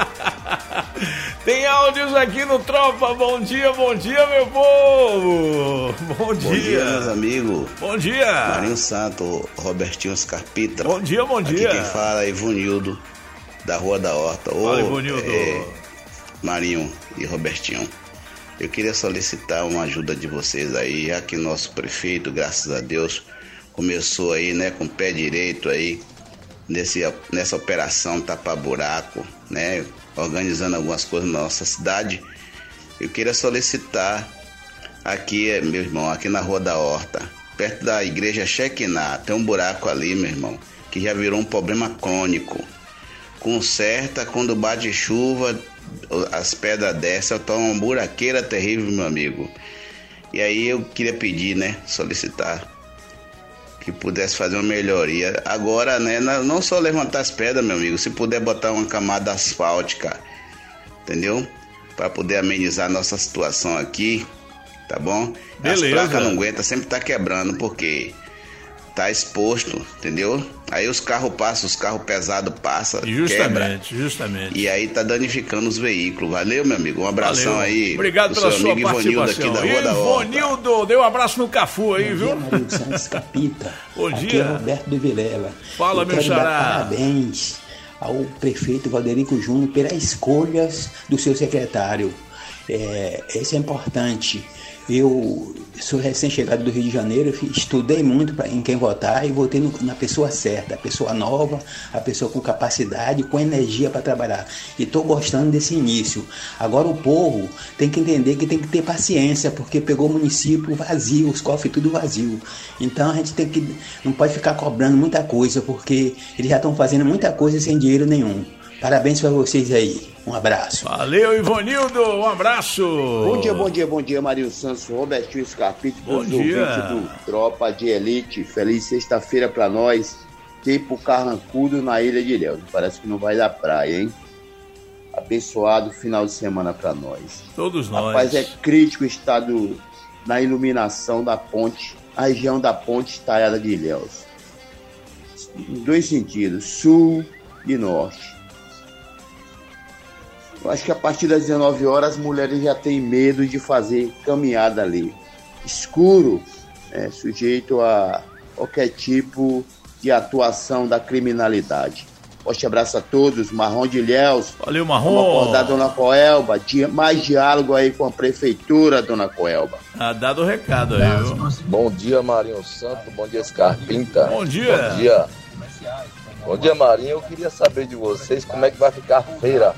Tem áudios aqui no Tropa. Bom dia, bom dia, meu povo. Bom dia. Bom dia, meus amigos. Bom dia. Marinho Santos, Robertinho Scarpita. Bom dia, bom dia. Aqui quem fala é Ivonildo, da Rua da Horta. Fala, Ivonildo. É, Marinho e Robertinho. Eu queria solicitar uma ajuda de vocês aí, já que nosso prefeito, graças a Deus, começou aí, né, com o pé direito aí, nesse, nessa operação tapa-buraco, né, organizando algumas coisas na nossa cidade. Eu queria solicitar aqui, meu irmão, aqui na Rua da Horta, perto da igreja Shekinah, tem um buraco ali, meu irmão, que já virou um problema crônico. Conserta quando bate chuva, as pedras descem, tá uma buraqueira terrível, meu amigo. E aí eu queria pedir, né, solicitar que pudesse fazer uma melhoria. Agora, né, não só levantar as pedras, meu amigo, se puder botar uma camada asfáltica, entendeu? Para poder amenizar a nossa situação aqui, tá bom? Beleza. As placas não aguentam, sempre tá quebrando, porque tá exposto, entendeu? Aí os carros passam, os carros pesados passam, Justamente, quebra, justamente. e aí tá danificando os veículos. Valeu, meu amigo, um abração. Valeu. Aí. Obrigado pela sua participação. Aqui da Rua da Ivonildo, deu um abraço no Cafu aí, Bom viu? Dia, Marinho Santos Capita. Bom Aqui dia. é Roberto de Vilela. Fala, Eu meu quero dar xará. parabéns ao prefeito Valderico Júnior pelas escolhas do seu secretário. É, isso é importante. Eu sou recém-chegado do Rio de Janeiro, estudei muito pra, em quem votar e votei no, na pessoa certa, a pessoa nova, a pessoa com capacidade, com energia para trabalhar. E estou gostando desse início. Agora o povo tem que entender que tem que ter paciência, porque pegou o município vazio, os cofres tudo vazio. Então a gente tem que, não pode ficar cobrando muita coisa, porque eles já estão fazendo muita coisa sem dinheiro nenhum. Parabéns para vocês aí. Um abraço. Valeu, Ivanildo. Um abraço. Bom dia, bom dia, bom dia, Marinho Santos, Robertinho Scarpite, bom dia. Do Tropa de Elite. Feliz sexta-feira para nós. Tempo carrancudo na Ilha de Ilhéus. Parece que não vai dar praia, hein? Abençoado final de semana para nós. Todos nós. Rapaz, é crítico o estado na iluminação da ponte, a região da ponte estaiada de Ilhéus. Em dois sentidos, sul e norte. Eu acho que a partir das dezenove horas as mulheres já têm medo de fazer caminhada ali. Escuro, né, sujeito a qualquer tipo de atuação da criminalidade. Forte abraço a todos, Marrom de Ilhéus. Valeu, Marrom. Vamos acordar, dona Coelba. Mais diálogo aí com a prefeitura, dona Coelba. Ah, dado o recado aí. Viu? Bom dia, Marinho Santo. Bom dia, Scarpinta. Bom dia. Bom dia. Bom dia, Marinho. Eu queria saber de vocês como é que vai ficar a feira.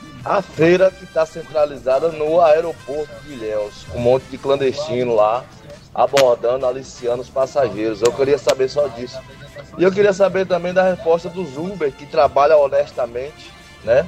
A feira que está centralizada no aeroporto de Ilhéus, com um monte de clandestino lá, abordando, aliciando os passageiros. Eu queria saber só disso. E eu queria saber também da resposta dos Uber, que trabalham honestamente, né?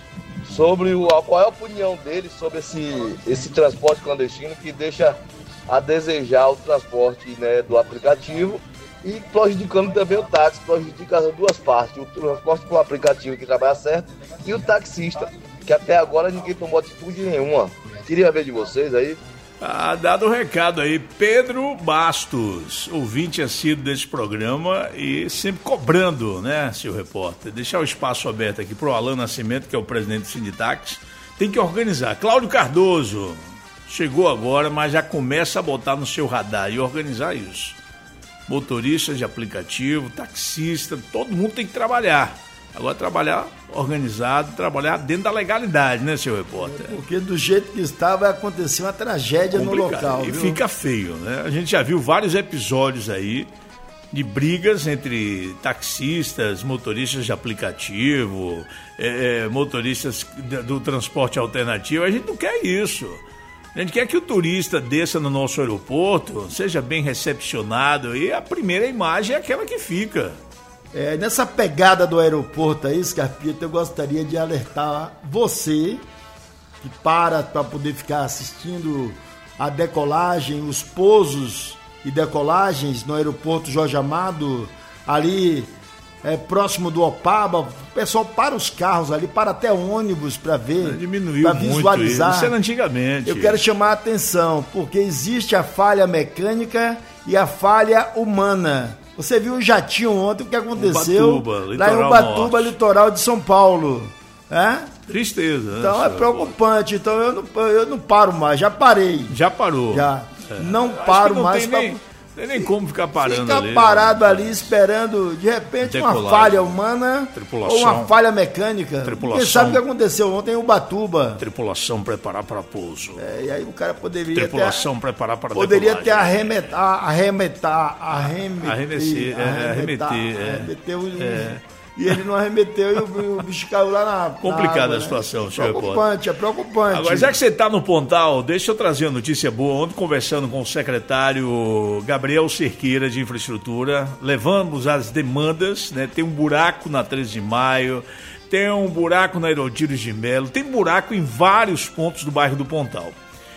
Sobre o, qual é a opinião deles sobre esse, esse transporte clandestino que deixa a desejar o transporte, né, do aplicativo e prejudicando também o táxi, prejudica as duas partes, o transporte com o aplicativo que trabalha certo e o taxista, que até agora ninguém tomou atitude nenhuma. Queria ver de vocês aí. Ah, dado o recado aí, Pedro Bastos, ouvinte assíduo desse programa e sempre cobrando, né, seu repórter, deixar o espaço aberto aqui pro Alan Nascimento, que é o presidente do Sinditax, tem que organizar. Cláudio Cardoso, chegou agora, mas já começa a botar no seu radar e organizar isso. Motoristas de aplicativo, taxista, todo mundo tem que trabalhar. Agora trabalhar organizado, trabalhar dentro da legalidade, né, seu repórter? Porque do jeito que está vai acontecer uma tragédia complicado. No local. E viu? Fica feio, né? A gente já viu vários episódios aí de brigas entre taxistas, motoristas de aplicativo, é, motoristas do transporte alternativo. A gente não quer isso. A gente quer que o turista desça no nosso aeroporto, seja bem recepcionado e a primeira imagem é aquela que fica. É, nessa pegada do aeroporto aí, Scarpita, eu gostaria de alertar você que para para poder ficar assistindo a decolagem, os pousos e decolagens no aeroporto Jorge Amado, ali é, próximo do Opaba. O pessoal para os carros ali, para até ônibus para ver, para visualizar. Muito isso era antigamente. Eu quero chamar a atenção, porque existe a falha mecânica e a falha humana. Você viu o jatinho ontem, o que aconteceu Ubatuba, lá em Ubatuba, norte. Litoral de São Paulo. É? Tristeza. Então né, é preocupante. Então eu não, eu não paro mais, já parei. Já parou. Já. É. Não paro não mais. Tem nem, tem nem como ficar parando Fica ali. Fica parado né? ali esperando, de repente, Decolagem. Uma falha humana Tripulação. Ou uma falha mecânica. Tripulação. Quem sabe o que aconteceu ontem em Ubatuba. Tripulação preparar para pouso. É, e aí o cara poderia Tripulação ter, preparar para poderia decolagem. ter arremetar, arremetar, arremeter, arremeter, é, arremeter, é. arremeter o, é. E ele não arremeteu e o, o bicho caiu lá na complicada água, a situação, né? senhor repórter. Preocupante, é preocupante. Agora, já que você está no Pontal, deixa eu trazer uma notícia boa. Ontem, conversando com o secretário Gabriel Cerqueira de Infraestrutura, levamos as demandas, né? Tem um buraco na treze de maio, tem um buraco na Herodílios de Melo, tem buraco em vários pontos do bairro do Pontal.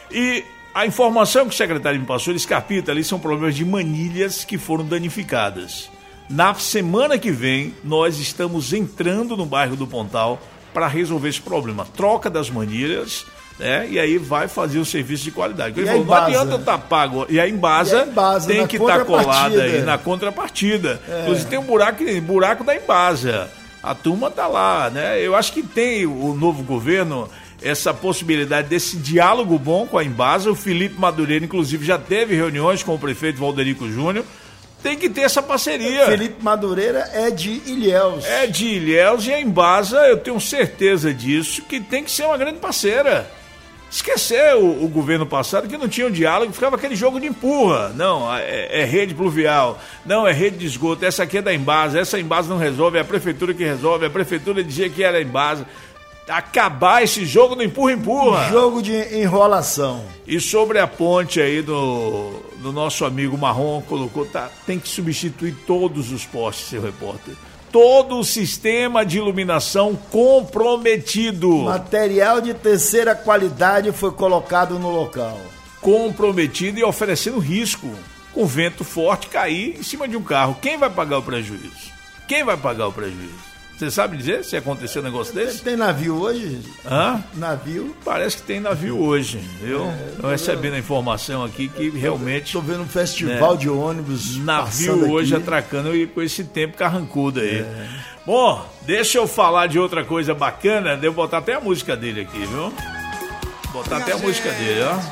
E a informação que o secretário me passou, ele Scarpita, ali são problemas de manilhas que foram danificadas. Na semana que vem, nós estamos entrando no bairro do Pontal para resolver esse problema. Troca das manilhas, né? E aí vai fazer o serviço de qualidade. Ele falou, não adianta estar pago. E a Embasa, Embasa tem que estar tá colada aí na contrapartida. É. Inclusive tem um buraco, buraco da Embasa. A turma está lá, né? Eu acho que tem o novo governo essa possibilidade desse diálogo bom com a Embasa. O Felipe Madureira, inclusive, já teve reuniões com o prefeito Valderico Júnior. Tem que ter essa parceria. Felipe Madureira é de Ilhéus. É de Ilhéus e a Embasa, eu tenho certeza disso, que tem que ser uma grande parceira. esquecer o, o governo passado que não tinha um diálogo, ficava aquele jogo de empurra. Não, é, é rede pluvial, não, é rede de esgoto, essa aqui é da Embasa, essa Embasa não resolve, é a prefeitura que resolve, a prefeitura dizia que era a Embasa. Acabar esse jogo do empurra-empurra. Jogo de enrolação. E sobre a ponte aí do, do nosso amigo Marrom, colocou, tá, tem que substituir todos os postes, seu repórter. Todo o sistema de iluminação comprometido. Material de terceira qualidade foi colocado no local. Comprometido e oferecendo risco. Com vento forte cair em cima de um carro. Quem vai pagar o prejuízo? Quem vai pagar o prejuízo? Você sabe dizer se aconteceu um negócio desse? Tem navio hoje? Hã? Navio? Parece que tem navio hoje, viu? É, tô recebendo a informação aqui que realmente... Estou vendo um festival, né, de ônibus. Navio hoje aqui atracando e com esse tempo carrancudo aí. É. Bom, deixa eu falar de outra coisa bacana. Devo botar até a música dele aqui, viu? Botar até a música dele, ó.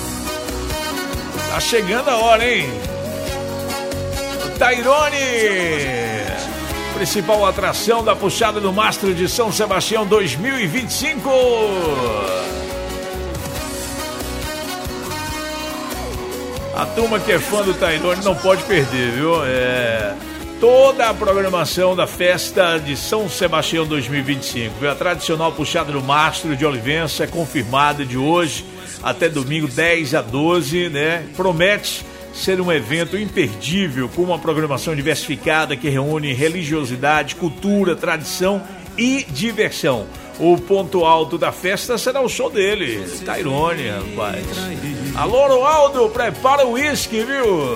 Tá chegando a hora, hein? O Tairone! Principal atração da Puxada do Mastro de São Sebastião dois mil e vinte e cinco. A turma que é fã do Tairone não pode perder, viu? É... Toda a programação da festa de São Sebastião dois mil e vinte e cinco. Viu? A tradicional Puxada do Mastro de Olivença é confirmada de hoje até domingo dez a doze, né? Promete ser um evento imperdível, com uma programação diversificada que reúne religiosidade, cultura, tradição e diversão. O ponto alto da festa será o show dele, Tairone, rapaz. Alô, Roaldo, prepara o uísque, viu?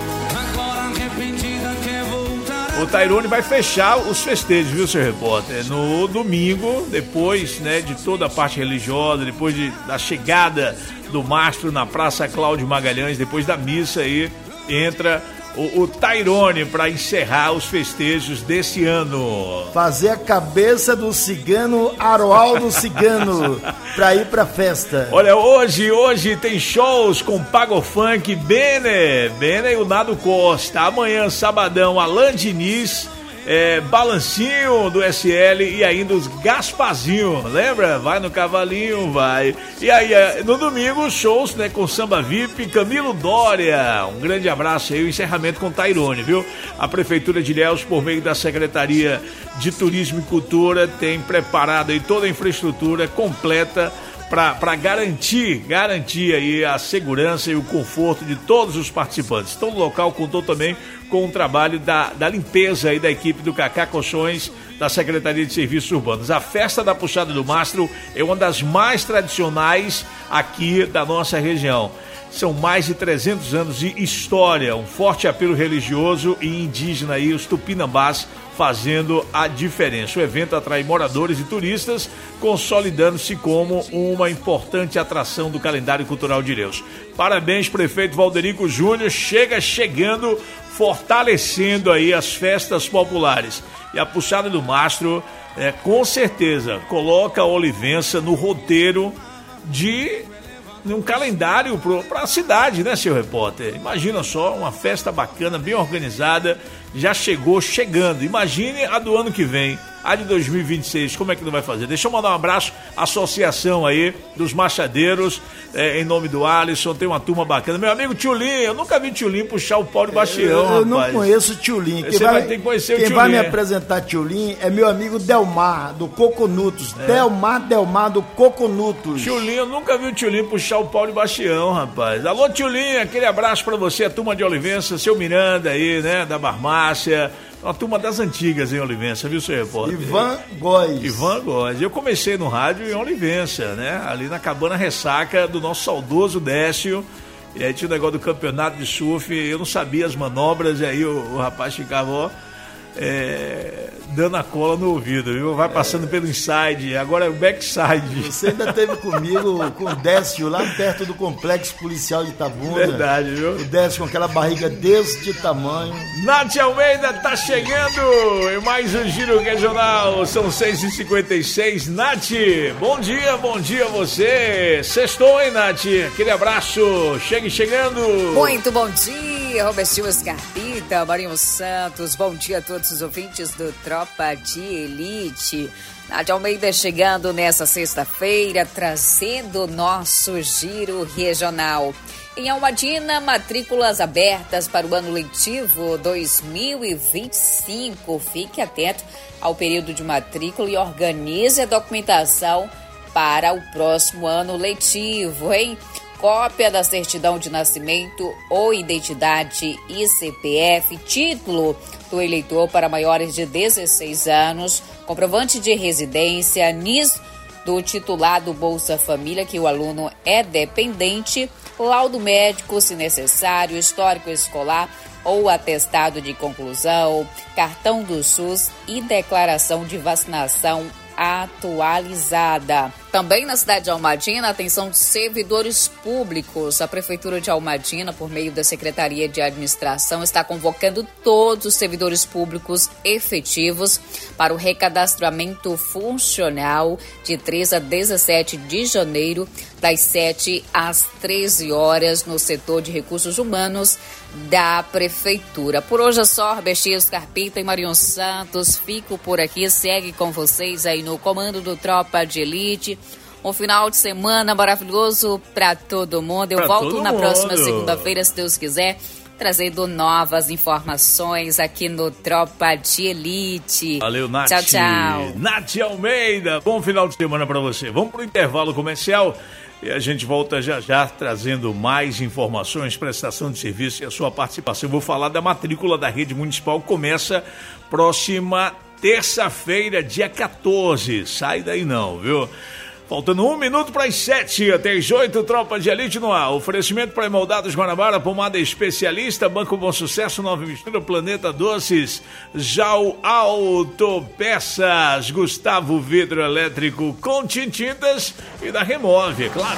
O Tairone vai fechar os festejos, viu, seu repórter? No domingo, depois, né, de toda a parte religiosa, depois de, da chegada do mastro na Praça Cláudio Magalhães, depois da missa aí, entra o, o Tairone para encerrar os festejos desse ano. Fazer a cabeça do cigano Aroaldo Cigano para ir pra festa. Olha, hoje, hoje tem shows com Pago Funk, Bene, Bene e o Nado Costa. Amanhã, sabadão, Alan Diniz, é, Balancinho do S L e ainda os Gaspazinho, lembra? Vai no Cavalinho, vai. E aí, no domingo, shows, né, com Samba V I P, Camilo Dória. Um grande abraço aí, o encerramento com Tairone, viu? A Prefeitura de Ilhéus, por meio da Secretaria de Turismo e Cultura, tem preparado aí toda a infraestrutura completa para garantir, garantir aí a segurança e o conforto de todos os participantes. Então o local contou também com o trabalho da, da limpeza aí da equipe do Cacá Colchões, da Secretaria de Serviços Urbanos. A festa da Puxada do Mastro é uma das mais tradicionais aqui da nossa região. São mais de trezentos anos de história, um forte apelo religioso e indígena aí, os tupinambás, fazendo a diferença. O evento atrai moradores e turistas, consolidando-se como uma importante atração do calendário cultural de Ilhéus. Parabéns, prefeito Valderico Júnior, chega chegando, fortalecendo aí as festas populares. E a Puxada do Mastro, é, com certeza, coloca a Olivença no roteiro de um calendário para a cidade, né, seu repórter? Imagina só, uma festa bacana, bem organizada, já chegou chegando. Imagine a do ano que vem, a de dois mil e vinte e seis, como é que não vai fazer? Deixa eu mandar um abraço à associação aí dos machadeiros, é, em nome do Alisson, tem uma turma bacana. Meu amigo Tchulin, eu nunca vi Tchulin puxar o pau de Bastião, eu, eu rapaz. não conheço Tchulin. Você vai, vai ter que conhecer o Quem Tchulin. vai me apresentar Tchulin é meu amigo Delmar, do Coconutos. É. Delmar, Delmar, do Coconutos. Tchulin, eu nunca vi o Tchulin puxar o pau de Bastião, rapaz. Alô, Tchulin, aquele abraço pra você, a turma de Olivença, seu Miranda aí, né, da Barmácia. Uma turma das antigas em Olivença, viu, seu repórter? Ivan Góes. Ivan Góes. Eu comecei no rádio em Olivença, né? Ali na Cabana Ressaca do nosso saudoso Décio. E aí tinha o negócio do campeonato de surf. Eu não sabia as manobras, e aí o, o rapaz ficava, ó, é, dando a cola no ouvido, viu? Vai passando é. pelo inside, agora é o backside. Você ainda esteve comigo com o Décio lá perto do Complexo Policial de Itabuna. Verdade, viu? O Décio com aquela barriga desse tamanho. Nath Almeida tá chegando em mais um Giro Regional, são seis e cinquenta e seis. Nath, bom dia, bom dia a você. Sextou, hein, Nath? Aquele abraço, chegue chegando. Muito bom dia. dia, Robertinho Scarpita, Marinho Santos, bom dia a todos os ouvintes do Tropa de Elite. Nádia Almeida chegando nessa sexta-feira, trazendo o nosso giro regional. Em Almadina, matrículas abertas para o ano letivo dois mil e vinte e cinco. Fique atento ao período de matrícula e organize a documentação para o próximo ano letivo, hein? Cópia da certidão de nascimento ou identidade I C P F, título do eleitor para maiores de dezesseis anos, comprovante de residência, N I S do titular do Bolsa Família, que o aluno é dependente, laudo médico, se necessário, histórico escolar ou atestado de conclusão, cartão do SUS e declaração de vacinação atualizada. Também na cidade de Almadina, atenção de servidores públicos. A Prefeitura de Almadina, por meio da Secretaria de Administração, está convocando todos os servidores públicos efetivos para o recadastramento funcional de três a dezessete de janeiro, das sete às treze horas, no setor de recursos humanos da Prefeitura. Por hoje é só, Robertinho Scarpita e Marion Santos. Fico por aqui, segue com vocês aí no comando do Tropa de Elite. Um final de semana maravilhoso para todo mundo. Eu pra volto na mundo. próxima segunda-feira, se Deus quiser, trazendo novas informações aqui no Tropa de Elite. Valeu, Nath. Tchau, tchau. Nath Almeida, bom final de semana para você. Vamos pro intervalo comercial e a gente volta já já trazendo mais informações, prestação de serviço e a sua participação. Eu vou falar da matrícula da rede municipal, começa próxima terça-feira, dia quatorze. Sai daí não, viu? Faltando um minuto para as sete, até as oito, Tropa de Elite no ar. Oferecimento para Moldados Guanabara, pomada especialista, Banco Bom Sucesso, Nova Mistura, Planeta Doces, Jau Autopeças, Gustavo Vidro Elétrico com Tintintas e da Remove, é claro.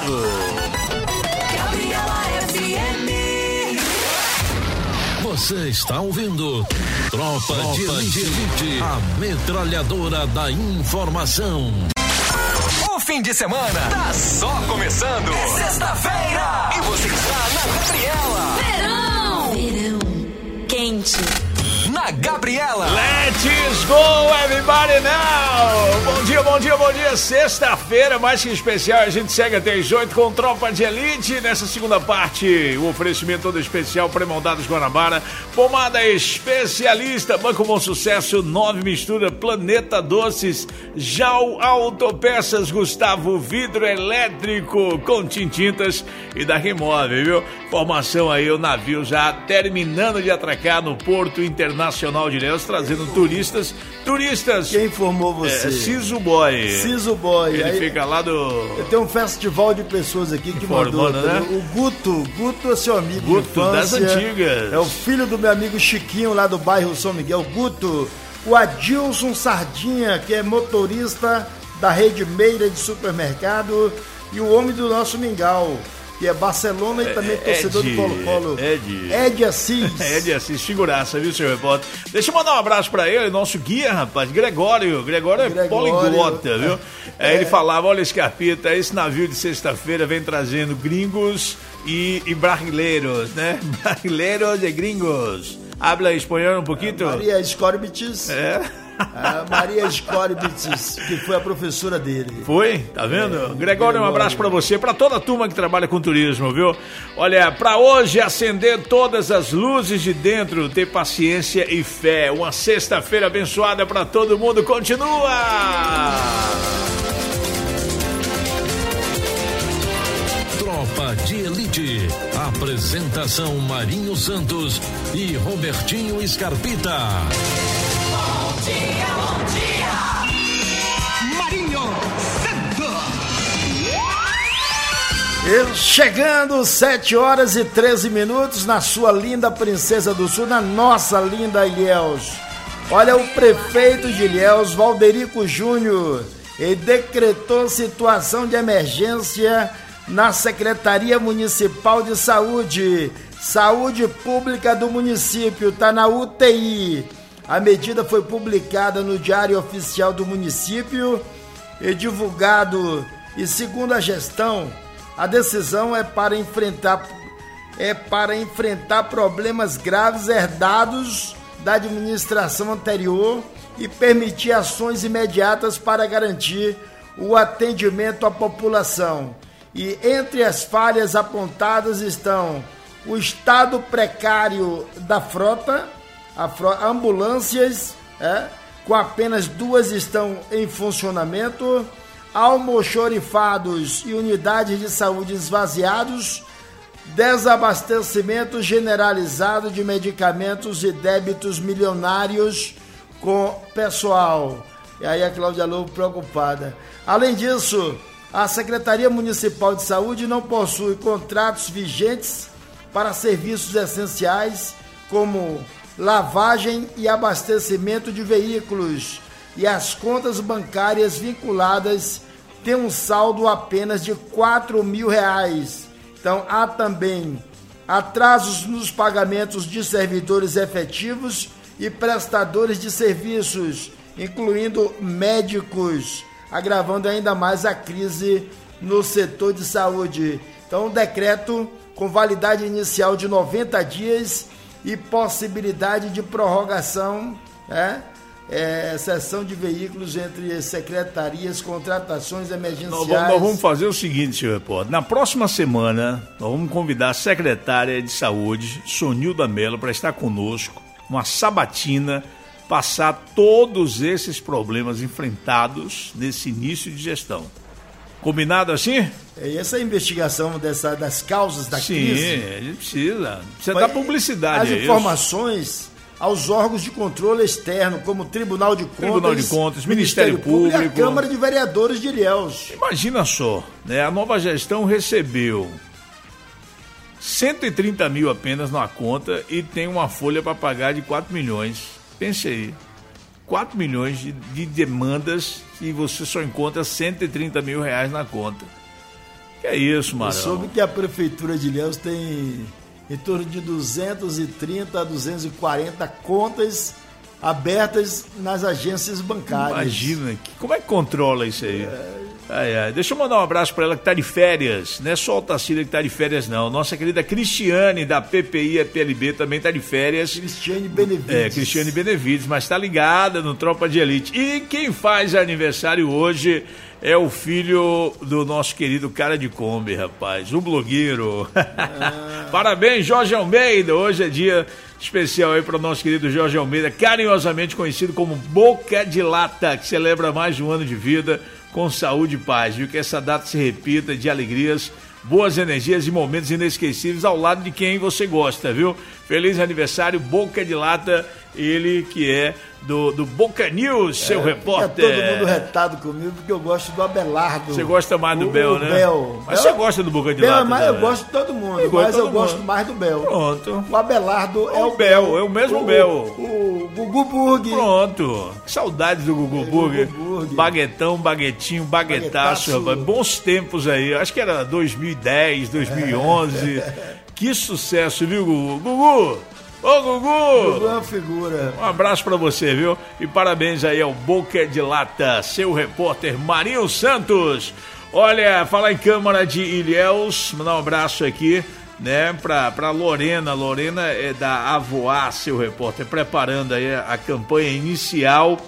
Você está ouvindo Tropa, Tropa de Elite, Elite, a metralhadora da informação. O fim de semana tá só começando. É sexta-feira e você está na Gabriela. Verão. Verão. Quente. Na Gabriela. Let's go, everybody now! Bom dia, bom dia, bom dia. Sexta-feira, mais que especial, a gente segue até as oito com Tropa de Elite. Nessa segunda parte, o oferecimento todo especial Pré-Moldados Guanabara, pomada especialista, Banco Bom Sucesso, Nove Mistura, Planeta Doces, Jau Autopeças, Gustavo Vidro Elétrico com Tintintas e da Remove, viu? Formação aí, o navio já terminando de atracar no Porto Internacional de Ilhéus, trazendo turistas, turistas. Quem informou você? É, Ciso Boy. Ciso Boy. Ele aí, fica lá do... Tem um festival de pessoas aqui que Formando, mandou. né? O Guto, Guto é seu amigo Guto, de infância, das antigas. É o filho do meu amigo Chiquinho, lá do bairro São Miguel. Guto, o Adilson Sardinha, que é motorista da Rede Meira de Supermercado, e o homem do nosso Mingau, que é Barcelona e também torcedor Ed, do Colo-Colo. Ed. Ed Assis. Ed Assis, figuraça, viu, senhor repórter? Deixa eu mandar um abraço pra ele, nosso guia, rapaz, Gregório. Gregório é Gregório. poliglota, viu? É. Aí ele falava, olha, Scarpita, esse navio de sexta-feira vem trazendo gringos e, e brasileiros, né? Brasileiros e gringos. Habla espanhol um pouquinho? Maria Scorbitis. É. A Maria Scorbitis, que foi a professora dele. Foi? Tá vendo? É, Gregório, um abraço pra você, pra toda a turma que trabalha com turismo, viu? Olha, pra hoje acender todas as luzes de dentro, ter paciência e fé. Uma sexta-feira abençoada pra todo mundo. Continua! Tropa de Elite. Apresentação Marinho Santos e Robertinho Scarpita. Bom dia, bom dia. Marinho Santos. Chegando sete horas e treze minutos na sua linda Princesa do Sul, na nossa linda Ilhéus. Olha, o prefeito de Ilhéus, Valderico Júnior, ele decretou situação de emergência na Secretaria Municipal de Saúde. Saúde Pública do município, está na U T I. A medida foi publicada no Diário Oficial do município e divulgado, e segundo a gestão, a decisão é para enfrentar é para enfrentar problemas graves herdados da administração anterior e permitir ações imediatas para garantir o atendimento à população. E entre as falhas apontadas estão o estado precário da frota, a frota ambulâncias, é, com apenas duas estão em funcionamento, almoxorifados e unidades de saúde esvaziados, desabastecimento generalizado de medicamentos e débitos milionários com pessoal. E aí a Cláudia Lobo preocupada. Além disso, a Secretaria Municipal de Saúde não possui contratos vigentes para serviços essenciais como lavagem e abastecimento de veículos, e as contas bancárias vinculadas têm um saldo apenas de quatro mil reais. Então há também atrasos nos pagamentos de servidores efetivos e prestadores de serviços, incluindo médicos, agravando ainda mais a crise no setor de saúde. Então, um decreto com validade inicial de noventa dias e possibilidade de prorrogação, né? É, sessão de veículos entre secretarias, contratações emergenciais. Nós vamos, nós vamos fazer o seguinte, senhor repórter. Na próxima semana, nós vamos convidar a secretária de saúde, Sonilda Mello, para estar conosco, uma sabatina, passar todos esses problemas enfrentados nesse início de gestão. Combinado assim? E essa investigação dessa, das causas da Sim, crise... Sim, a gente precisa. Precisa dar publicidade. As informações isso. aos órgãos de controle externo, como Tribunal de Contas, Tribunal de Contas Ministério, Ministério Público, Público e a Câmara de Vereadores de Ilhéus. Imagina só, né? A nova gestão recebeu cento e trinta mil apenas na conta e tem uma folha para pagar de quatro milhões. Pense aí, quatro milhões de, de demandas e você só encontra cento e trinta mil reais na conta. Que é isso, Marão? Eu soube que a Prefeitura de Ilhéus tem em torno de duzentas e trinta a duzentas e quarenta contas abertas nas agências bancárias. Imagina, como é que controla isso aí? É... Ai, ai. Deixa eu mandar um abraço para ela que está de férias, não é só o Tacílio que está de férias não, nossa querida Cristiane da P P I e P L B também está de férias. Cristiane Benevides. É, Cristiane Benevides, mas está ligada no Tropa de Elite. E quem faz aniversário hoje é o filho do nosso querido Cara de Kombi, rapaz, um blogueiro. Ah. Parabéns, Jorge Almeida, hoje é dia especial aí para o nosso querido Jorge Almeida, carinhosamente conhecido como Boca de Lata, que celebra mais de um ano de vida com saúde e paz, viu? Que essa data se repita de alegrias, boas energias e momentos inesquecíveis ao lado de quem você gosta, viu? Feliz aniversário, Boca de Lata, ele que é do, do Boca News, seu é, repórter. Fica todo mundo retado comigo porque eu gosto do Abelardo. Você gosta mais do o, Bel, o né? Bel. Mas Bel, você gosta do Boca de Bel, Lata? Mas né? eu gosto de todo mundo, eu mas eu mundo. gosto mais do Bel. Pronto. O Abelardo é o, o Bel, Bel, é o mesmo o, Bel. O, o Gugu Burg. Pronto. Que saudades do Gugu é, Burg. Gugu Burg. Baguetão, baguetinho, baguetaço, rapaz. Bons tempos aí. Acho que era dois mil e dez, dois mil e onze. Que sucesso, viu, Gugu? Gugu! Ô, Gugu! Gugu é uma figura. Um abraço pra você, viu? E parabéns aí ao Boca de Lata, seu repórter Marinho Santos. Olha, falar em Câmara de Ilhéus, mandar um abraço aqui, né, pra, pra Lorena. Lorena é da Avoar, seu repórter, preparando aí a campanha inicial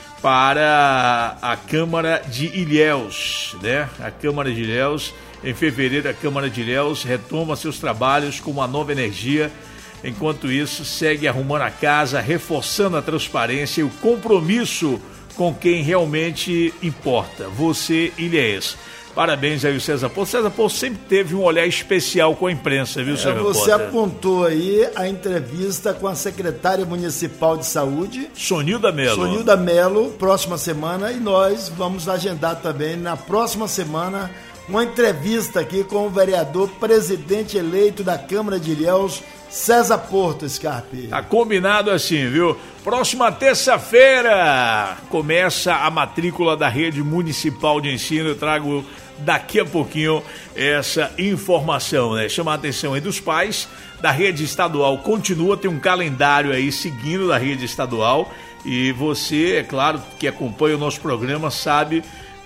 para a Câmara de Ilhéus, né? A Câmara de Ilhéus, em fevereiro, a Câmara de Ilhéus retoma seus trabalhos com uma nova energia. Enquanto isso, segue arrumando a casa, reforçando a transparência e o compromisso com quem realmente importa, você, ilhéense. Parabéns aí o César Porto. César Porto sempre teve um olhar especial com a imprensa, viu, senhor é, Você repórter? apontou aí a entrevista com a secretária municipal de saúde, Sonilda Mello. Sonilda Mello, próxima semana, e nós vamos agendar também na próxima semana uma entrevista aqui com o vereador presidente eleito da Câmara de Ilhéus, César Porto, Scarpe. Tá combinado assim, viu? Próxima terça-feira começa a matrícula da rede municipal de ensino. Eu trago daqui a pouquinho essa informação, né? Chama a atenção aí dos pais da rede estadual. Continua, tem um calendário aí seguindo da rede estadual. E você, é claro, que acompanha o nosso programa, sabe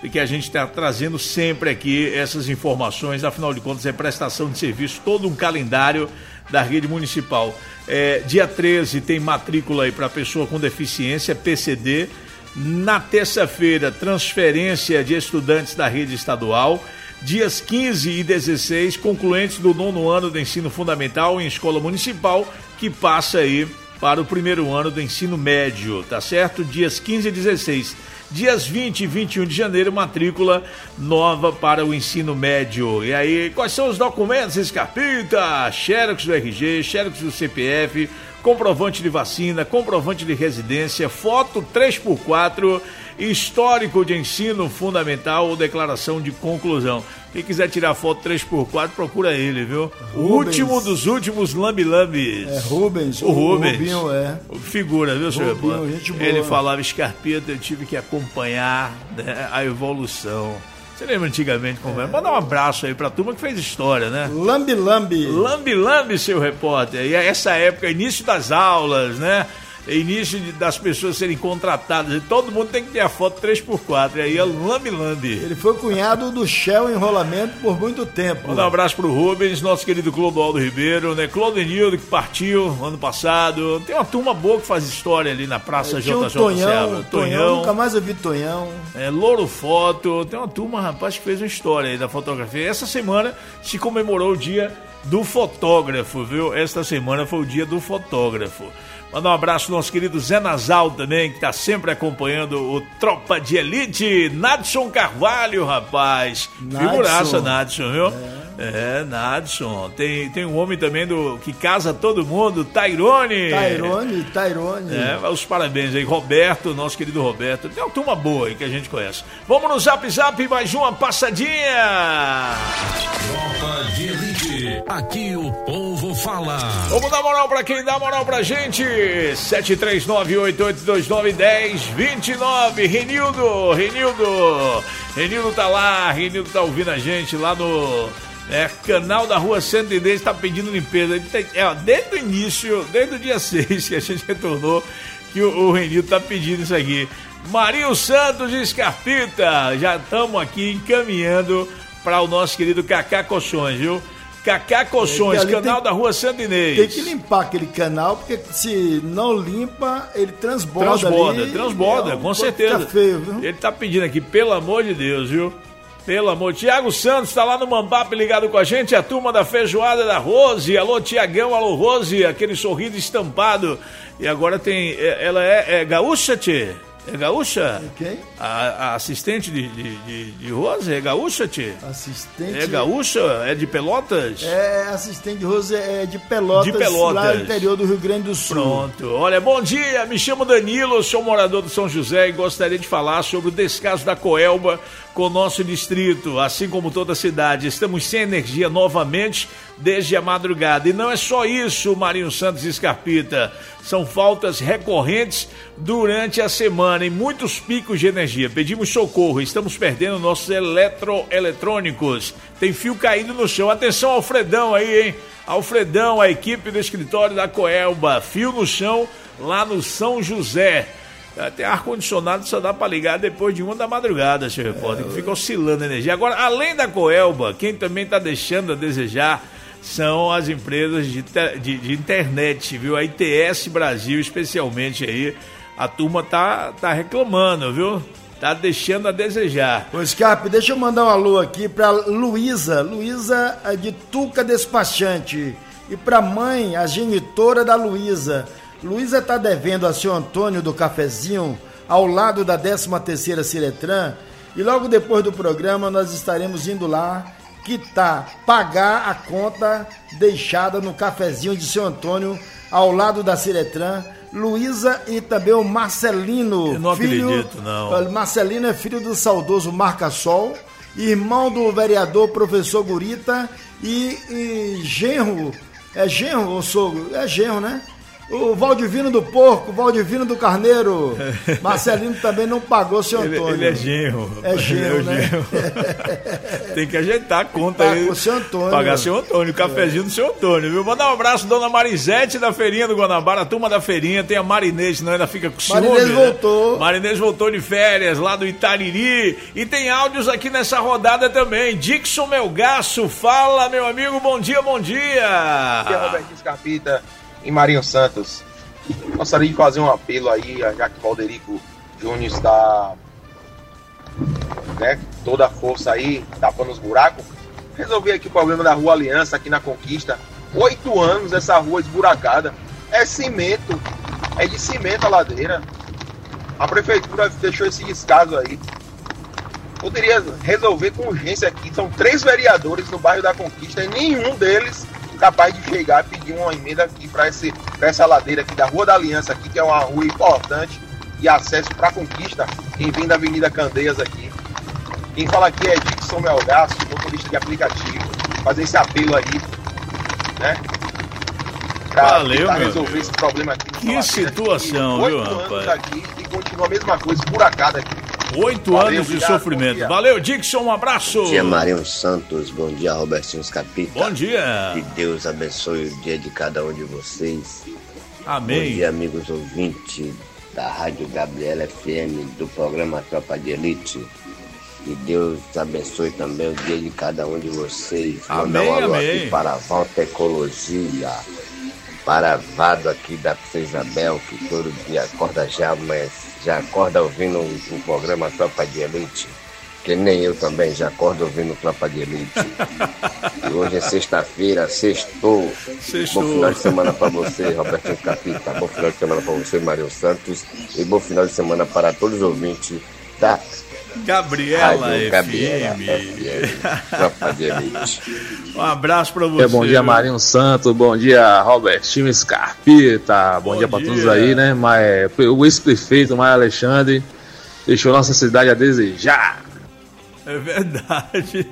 de que a gente está trazendo sempre aqui essas informações, afinal de contas é prestação de serviço, todo um calendário da rede municipal. É, dia treze tem matrícula aí para pessoa com deficiência, P C D. Na terça-feira, transferência de estudantes da rede estadual. Dias quinze e dezesseis, concluentes do nono ano do ensino fundamental em escola municipal, que passa aí para o primeiro ano do ensino médio, tá certo? Dias quinze e dezesseis. Dias vinte e vinte e um de janeiro, matrícula nova para o ensino médio. E aí, quais são os documentos, Scarpita? Xerox do R G, Xerox do C P F, comprovante de vacina, comprovante de residência, foto três por quatro, histórico de ensino fundamental ou declaração de conclusão. Quem quiser tirar foto três por quatro, procura ele, viu? Rubens. O último dos últimos lambi-lambis. É Rubens. O Rubens. O Rubinho, é. Figura, viu, senhor? Rubinho, gente boa. Ele falava, Scarpeta, eu tive que acompanhar, né, a evolução. Você lembra antigamente como é? Manda um abraço aí pra turma que fez história, né? Lambi-lambi. Lambi-lambi, seu repórter. E essa época, início das aulas, né? Início de, das pessoas serem contratadas. E todo mundo tem que ter a foto três por quatro. E aí é lambi-lambi. Ele foi cunhado do Shell Enrolamento por muito tempo. Manda um abraço pro Rubens, nosso querido Clodoaldo Ribeiro, né? Clodenildo, que partiu ano passado. Tem uma turma boa que faz história ali na Praça é, J J Tonhão, Tonhão, Tonhão. Nunca mais eu vi Tonhão. É, Louro Foto. Tem uma turma, rapaz, que fez uma história aí da fotografia. Essa semana se comemorou o dia do fotógrafo, viu? Esta semana foi o dia do fotógrafo. Mandar um abraço ao nosso querido Zé Nasal também, que está sempre acompanhando o Tropa de Elite. Nadson Carvalho, rapaz. Nadson. Figuraça, Nadson, viu? É, é Nadson. Tem, tem um homem também do, que casa todo mundo, Tairone. Tairone, Tairone. É, os parabéns aí, Roberto, nosso querido Roberto. Tem uma turma boa aí que a gente conhece. Vamos no Zap Zap, mais uma passadinha. Tropa de Elite, aqui o povo fala. Vamos dar moral pra quem dá moral pra gente. sete três nove, oito oito dois nove, um zero dois nove. Renildo, Renildo. Renildo tá lá, Renildo tá ouvindo a gente lá no é, canal da Rua Santo Inês, tá pedindo limpeza. Ele tem, é, desde o início, desde o dia seis que a gente retornou, que o, o Renildo tá pedindo isso aqui. Marinho Santos e Scarpita, já estamos aqui encaminhando para o nosso querido Cacá Colchões, viu? Cacá Colchões, canal tem, da Rua Santo Inês. Tem que limpar aquele canal, porque se não limpa, ele transborda. Transborda, ali, transborda, é, com certeza. Feio, viu? Ele tá pedindo aqui, pelo amor de Deus, viu? Pelo amor. Tiago Santos tá lá no Mambap ligado com a gente, a turma da feijoada da Rose. Alô, Tiagão, alô, Rose, aquele sorriso estampado. E agora tem. Ela é, é gaúcha, tchê? É gaúcha? Quem? A, a assistente de, de, de, de Rose é gaúcha, tchê? Assistente? É gaúcha? É de Pelotas? É, assistente de Rose é de Pelotas, de Pelotas, lá no interior do Rio Grande do Sul. Pronto. Olha, bom dia, me chamo Danilo, sou morador do São José e gostaria de falar sobre o descaso da Coelba com o nosso distrito, assim como toda a cidade. Estamos sem energia novamente desde a madrugada. E não é só isso, Marinho Santos e Scarpita. São faltas recorrentes durante a semana em muitos picos de energia. Pedimos socorro, estamos perdendo nossos eletroeletrônicos. Tem fio caído no chão. Atenção, Alfredão aí, hein? Alfredão, a equipe do escritório da Coelba. Fio no chão lá no São José. Até ar-condicionado só dá para ligar depois de uma da madrugada, seu repórter, é, que fica oscilando a energia. Agora, além da Coelba, quem também está deixando a desejar são as empresas de, de, de internet, viu? A I T S Brasil, especialmente aí, a turma tá, tá reclamando, viu? Tá deixando a desejar. Ô, Scarpe, deixa eu mandar um alô aqui pra Luísa, Luísa de Tuca Despachante, e pra mãe, a genitora da Luísa. Luísa está devendo a seu Antônio do Cafezinho, ao lado da décima terceira Ciretran, e logo depois do programa nós estaremos indo lá quitar, pagar a conta deixada no Cafezinho de seu Antônio, ao lado da Ciretran. Luísa e também o Marcelino. Eu não filho, acredito, não. Marcelino é filho do saudoso Marca Sol, irmão do vereador professor Gurita e, e genro, é genro ou sogro? É genro, né? O Valdivino do Porco, Valdivino do Carneiro. Marcelino também não pagou seu Antônio. Ele, ele é genro. É genro, é né? genro. Tem que ajeitar a conta Tá aí. com o seu Antônio. Pagar seu Antônio, o cafezinho é. do seu Antônio, viu? Mandar um abraço, dona Marisete da Feirinha do Guanabara, a turma da Feirinha. Tem a Marinês, senão ainda fica com ciúme. Marinês né? voltou. Marinês voltou de férias lá do Itariri. E tem áudios aqui nessa rodada também. Dixon Melgaço, fala, meu amigo, bom dia, bom dia. Bom dia, Robertinho Scarpita e Marinho Santos. Gostaria de fazer um apelo aí, já que o Valderico Júnior está, né, toda a força aí, tapando os buracos. Resolver aqui o problema da Rua Aliança, aqui na Conquista. Oito anos essa rua esburacada. É cimento, é de cimento a ladeira. A prefeitura deixou esse descaso aí. Poderia resolver com urgência aqui. São três vereadores no bairro da Conquista e nenhum deles capaz de chegar e pedir uma emenda aqui para essa ladeira aqui da Rua da Aliança, aqui, que é uma rua importante e acesso para a Conquista, quem vem da Avenida Candeias aqui. Quem fala aqui é Dixon Melgaço, motorista de aplicativo. Fazer esse apelo aí, né? Pra Valeu, meu resolver Deus. esse problema aqui. Que situação, viu, rapaz? Aqui, e continua a mesma coisa, esburacada aqui. Oito Valeu, anos de obrigado, sofrimento. Valeu, Dixon, um abraço. Bom dia, Marinho Santos. Bom dia, Robertinho Scapita. Bom dia. Que Deus abençoe o dia de cada um de vocês. Amém. Bom dia, amigos ouvintes da Rádio Gabriela F M, do programa Tropa de Elite. Que Deus abençoe também o dia de cada um de vocês. Amém, Mandar um alô amém. aqui para a Volta Ecologia, para Vado aqui da Princesa Isabel, que todo dia acorda já, mas já acorda ouvindo o, o programa Tropa de Elite, que nem eu também já acordo ouvindo Tropa de Elite. E hoje é sexta-feira, sextou. Sextou. Bom final de semana para você, Roberto Capita. Bom final de semana para você, Mário Santos. E bom final de semana para todos os ouvintes da Gabriela Rádio F Gabriela M. F M. Tropa de Elite. Um abraço pra você. É, bom dia, Marinho Santos. Bom dia, Robertinho Scarpita. Bom, bom dia pra dia. Todos aí, né? Mas, o ex-prefeito Maio Alexandre deixou nossa cidade a desejar. É verdade.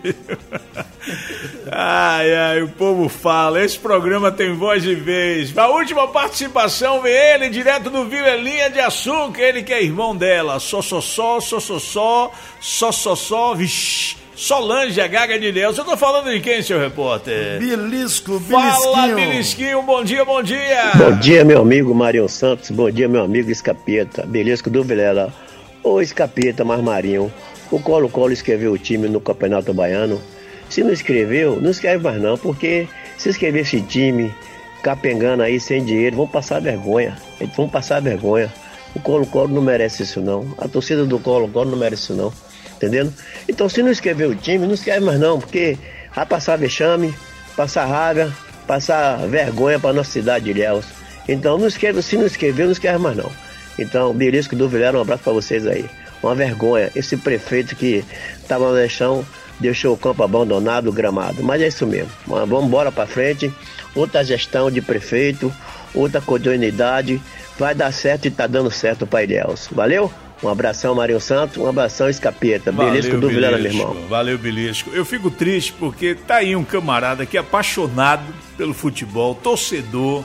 Ai, ai, o povo fala. Esse programa tem voz de vez. A última participação vem ele, direto do Vilelinha de Açúcar. Ele que é irmão dela. Só, só, só, só, só, só, só, só, só, vixi. Solange, a Gaga de Deus. Eu tô falando de quem, seu repórter? Bilisco, Bilisquinho. Fala, Bilisquinho. Bom dia, bom dia. Bom dia, meu amigo Marinho Santos. Bom dia, meu amigo Escapeta. Bilisco do Vilela. Ô, Escapeta, mais Marinho. O Colo-Colo escreveu o time no Campeonato Baiano. Se não escreveu, não escreve mais não, porque se escrever esse time capengando aí sem dinheiro, vão passar vergonha. Eles vão passar vergonha. O Colo-Colo não merece isso não. A torcida do Colo-Colo não merece isso não. Entendendo? Então se não escrever o time, não escreve mais não, porque vai passar vexame, passar raiva, passar vergonha para nossa cidade de Ilhéus. Então não escreve, se não escrever, não escreve mais não. Então, Birisco do Vilela, um abraço para vocês aí. Uma vergonha, esse prefeito que estava na eleição deixou o campo abandonado, gramado. Mas é isso mesmo, mas vamos embora para frente. Outra gestão de prefeito, outra continuidade, vai dar certo e está dando certo para Ilhéus. Valeu? Um abração, Marinho Santos, um abração, Escapeta. Belisco do Vilela, meu irmão. Valeu, Belisco. Eu fico triste porque tá aí um camarada que é apaixonado pelo futebol, torcedor.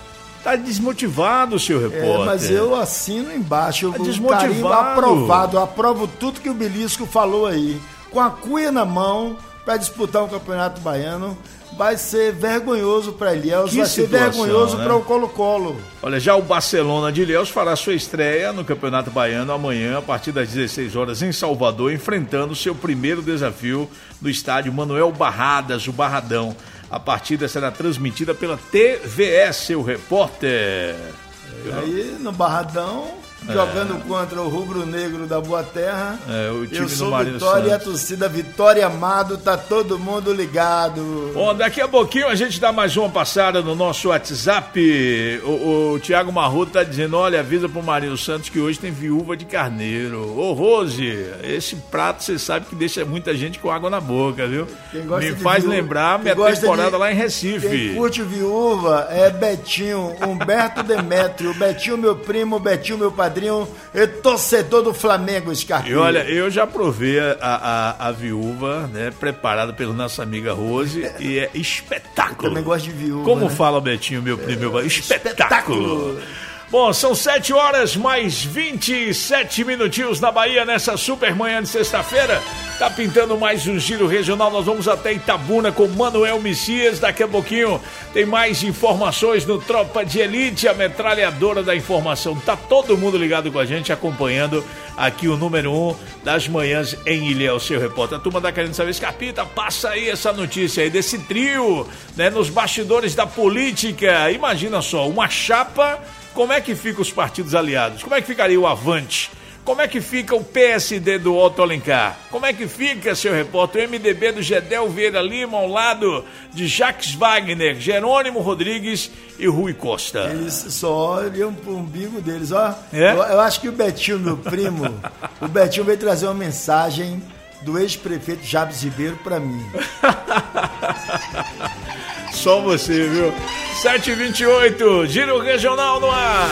Tá desmotivado, seu repórter. É, mas eu assino embaixo. Tá o desmotivado. Carimbo aprovado. Eu aprovo tudo que o Belisco falou aí. Com a cuia na mão para disputar um campeonato baiano. Vai ser vergonhoso para Ilhéus, vai ser vergonhoso, né, para o Colo-Colo. Olha, já o Barcelona de Ilhéus fará sua estreia no Campeonato Baiano amanhã, a partir das dezesseis horas, em Salvador, enfrentando seu primeiro desafio no estádio Manuel Barradas, o Barradão. A partida será transmitida pela T V S, seu repórter. E aí, no Barradão, é. jogando contra o rubro-negro da Boa Terra. É, o time eu sou do Mário Vitória Santos. E a torcida Vitória Amado, tá todo mundo ligado. Bom, daqui a pouquinho a gente dá mais uma passada no nosso WhatsApp. O, o Thiago Marroto tá dizendo, olha, avisa pro Mário Santos que hoje tem viúva de carneiro. Ô, Rose, esse prato você sabe que deixa muita gente com água na boca, viu? Me faz viúva, lembrar minha temporada de, lá em Recife. Quem curte viúva é Betinho, Humberto Demétrio, Betinho meu primo, Betinho meu padrinho. padrinho e torcedor do Flamengo, Scarpinho. E olha, eu já provei a, a, a viúva, né, preparada pela nossa amiga Rose, é, e é espetáculo. Eu também gosto de viúva. Como né? fala o Betinho, meu primo, meu... É, espetáculo. espetáculo. Bom, são sete horas mais vinte e sete minutinhos na Bahia nessa super manhã de sexta-feira. Tá pintando mais um giro regional. Nós vamos até Itabuna com Manuel Messias. Daqui a pouquinho tem mais informações no Tropa de Elite, a metralhadora da informação. Tá todo mundo ligado com a gente, acompanhando aqui o número um das manhãs em Ilhéus, seu repórter. A turma tá querendo saber, Scarpita, passa aí essa notícia aí desse trio, né, nos bastidores da política. Imagina só, uma chapa. Como é que ficam os partidos aliados? Como é que ficaria o Avante? Como é que fica o P S D do Otto Alencar? Como é que fica, seu repórter, o M D B do Gedel Vieira Lima ao lado de Jacques Wagner, Jerônimo Rodrigues e Rui Costa? Eles só olham pro umbigo deles, ó. É? Eu, eu acho que o Betinho, meu primo, o Betinho veio trazer uma mensagem do ex-prefeito Jabes Ribeiro pra mim. Só você, viu? sete e vinte e oito, Giro Regional no ar.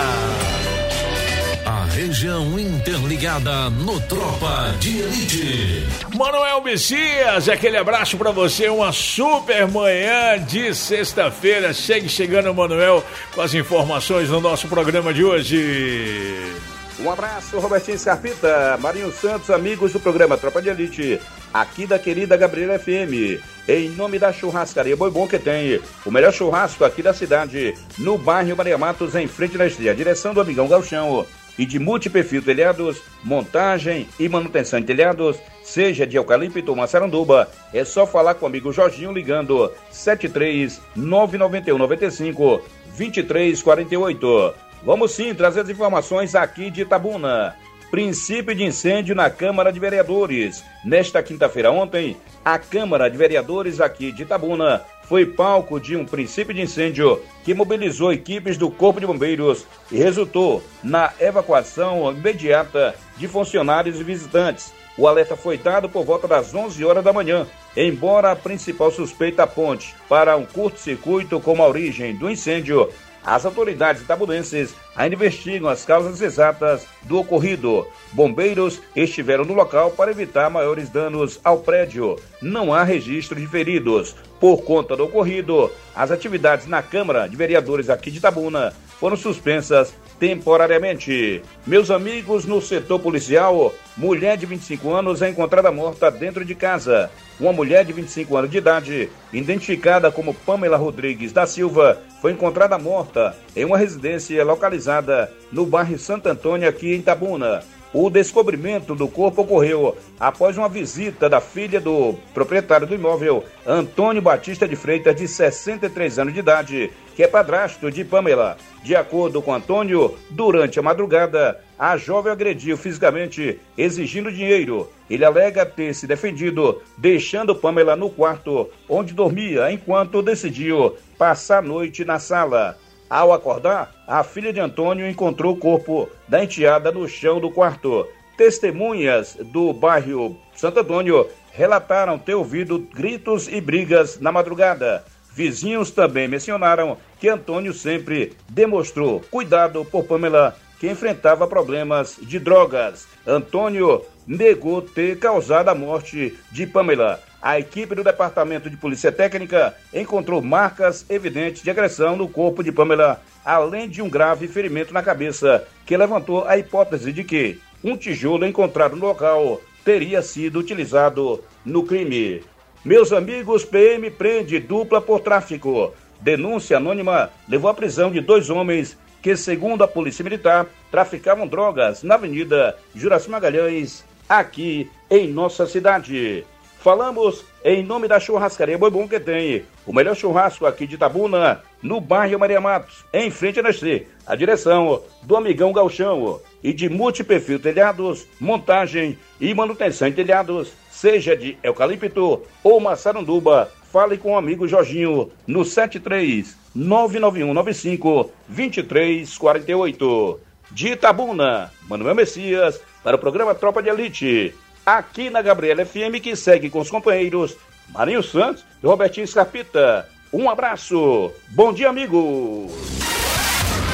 A região interligada no Tropa de Elite. Manuel Messias, aquele abraço pra você, uma super manhã de sexta-feira. Chegue chegando, Manuel, com as informações no nosso programa de hoje. Um abraço, Robertinho Scarpita, Marinho Santos, amigos do programa Tropa de Elite, aqui da querida Gabriela F M, em nome da churrascaria Boi Bom, que tem o melhor churrasco aqui da cidade, no bairro Maria Matos, em frente na Estreia, direção do Amigão Galchão, e de Multiperfil Telhados, montagem e manutenção de telhados, seja de eucalipto ou maçaranduba, é só falar com o amigo Jorginho ligando sete três nove nove um nove cinco dois três quatro oito. Vamos sim trazer as informações aqui de Itabuna. Princípio de incêndio na Câmara de Vereadores. Nesta quinta-feira ontem, a Câmara de Vereadores aqui de Itabuna foi palco de um princípio de incêndio que mobilizou equipes do Corpo de Bombeiros e resultou na evacuação imediata de funcionários e visitantes. O alerta foi dado por volta das onze horas da manhã, embora a principal suspeita aponte para um curto-circuito como a origem do incêndio. As autoridades itabunenses ainda investigam as causas exatas do ocorrido. Bombeiros estiveram no local para evitar maiores danos ao prédio. Não há registro de feridos. Por conta do ocorrido, as atividades na Câmara de Vereadores aqui de Itabuna foram suspensas temporariamente. Meus amigos, no setor policial, mulher de vinte e cinco anos é encontrada morta dentro de casa. Uma mulher de vinte e cinco anos de idade, identificada como Pamela Rodrigues da Silva, foi encontrada morta em uma residência localizada no bairro Santo Antônio, aqui em Itabuna. O descobrimento do corpo ocorreu após uma visita da filha do proprietário do imóvel, Antônio Batista de Freitas, de sessenta e três anos de idade, que é padrasto de Pamela. De acordo com Antônio, durante a madrugada, a jovem agrediu fisicamente, exigindo dinheiro. Ele alega ter se defendido, deixando Pamela no quarto onde dormia, enquanto decidiu passar a noite na sala. Ao acordar, a filha de Antônio encontrou o corpo da enteada no chão do quarto. Testemunhas do bairro Santo Antônio relataram ter ouvido gritos e brigas na madrugada. Vizinhos também mencionaram que Antônio sempre demonstrou cuidado por Pamela, que enfrentava problemas de drogas. Antônio negou ter causado a morte de Pamela. A equipe do Departamento de Polícia Técnica encontrou marcas evidentes de agressão no corpo de Pamela, além de um grave ferimento na cabeça, que levantou a hipótese de que um tijolo encontrado no local teria sido utilizado no crime. Meus amigos, P M prende dupla por tráfico. Denúncia anônima levou à prisão de dois homens que, segundo a Polícia Militar, traficavam drogas na Avenida Juraci Magalhães, aqui em nossa cidade. Falamos em nome da churrascaria Boi Bom, que tem o melhor churrasco aqui de Itabuna, no bairro Maria Matos, em frente a Nestlé, a direção do Amigão Galchão, e de Multiperfil Telhados, montagem e manutenção de telhados, seja de eucalipto ou maçaranduba. Fale com o amigo Jorginho no sete três nove nove um nove cinco dois três quatro oito. De Itabuna, Manuel Messias, para o programa Tropa de Elite, aqui na Gabriela F M, que segue com os companheiros Marinho Santos e Robertinho Scarpita. Um abraço, bom dia, amigos!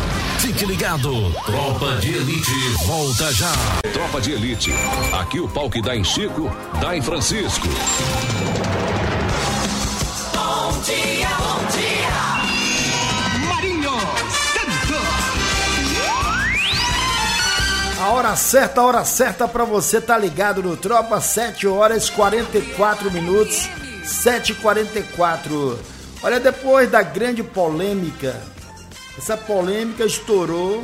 Fique ligado, Tropa de Elite volta já. Tropa de Elite, aqui o pau que dá em Chico, dá em Francisco. Bom dia, bom dia. Marinho Santos. A hora certa, a hora certa pra você tá ligado no Tropa, sete horas e quarenta e quatro minutos, sete e quarenta e quatro. Olha, depois da grande polêmica, essa polêmica estourou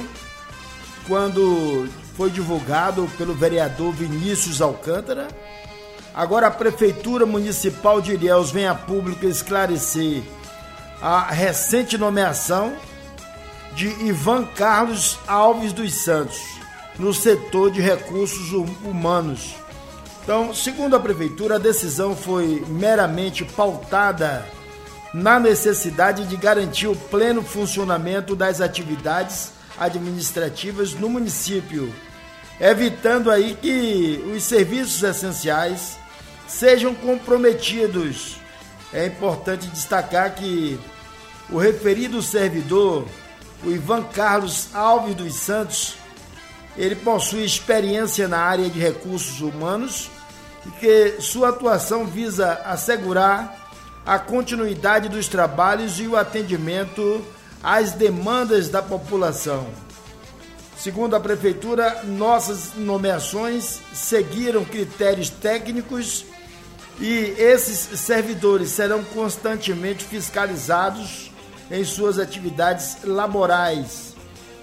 quando foi divulgado pelo vereador Vinícius Alcântara. Agora a Prefeitura Municipal de Ilhéus vem a público esclarecer a recente nomeação de Ivan Carlos Alves dos Santos no setor de recursos humanos. Então, segundo a Prefeitura, a decisão foi meramente pautada na necessidade de garantir o pleno funcionamento das atividades administrativas no município, evitando aí que os serviços essenciais sejam comprometidos. É importante destacar que o referido servidor, o Ivan Carlos Alves dos Santos, ele possui experiência na área de recursos humanos e que sua atuação visa assegurar a continuidade dos trabalhos e o atendimento às demandas da população. Segundo a Prefeitura, nossas nomeações seguiram critérios técnicos e esses servidores serão constantemente fiscalizados em suas atividades laborais.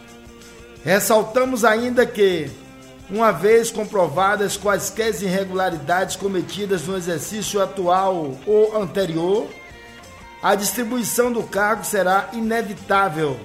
Ressaltamos ainda que, uma vez comprovadas quaisquer irregularidades cometidas no exercício atual ou anterior, a distribuição do cargo será inevitável.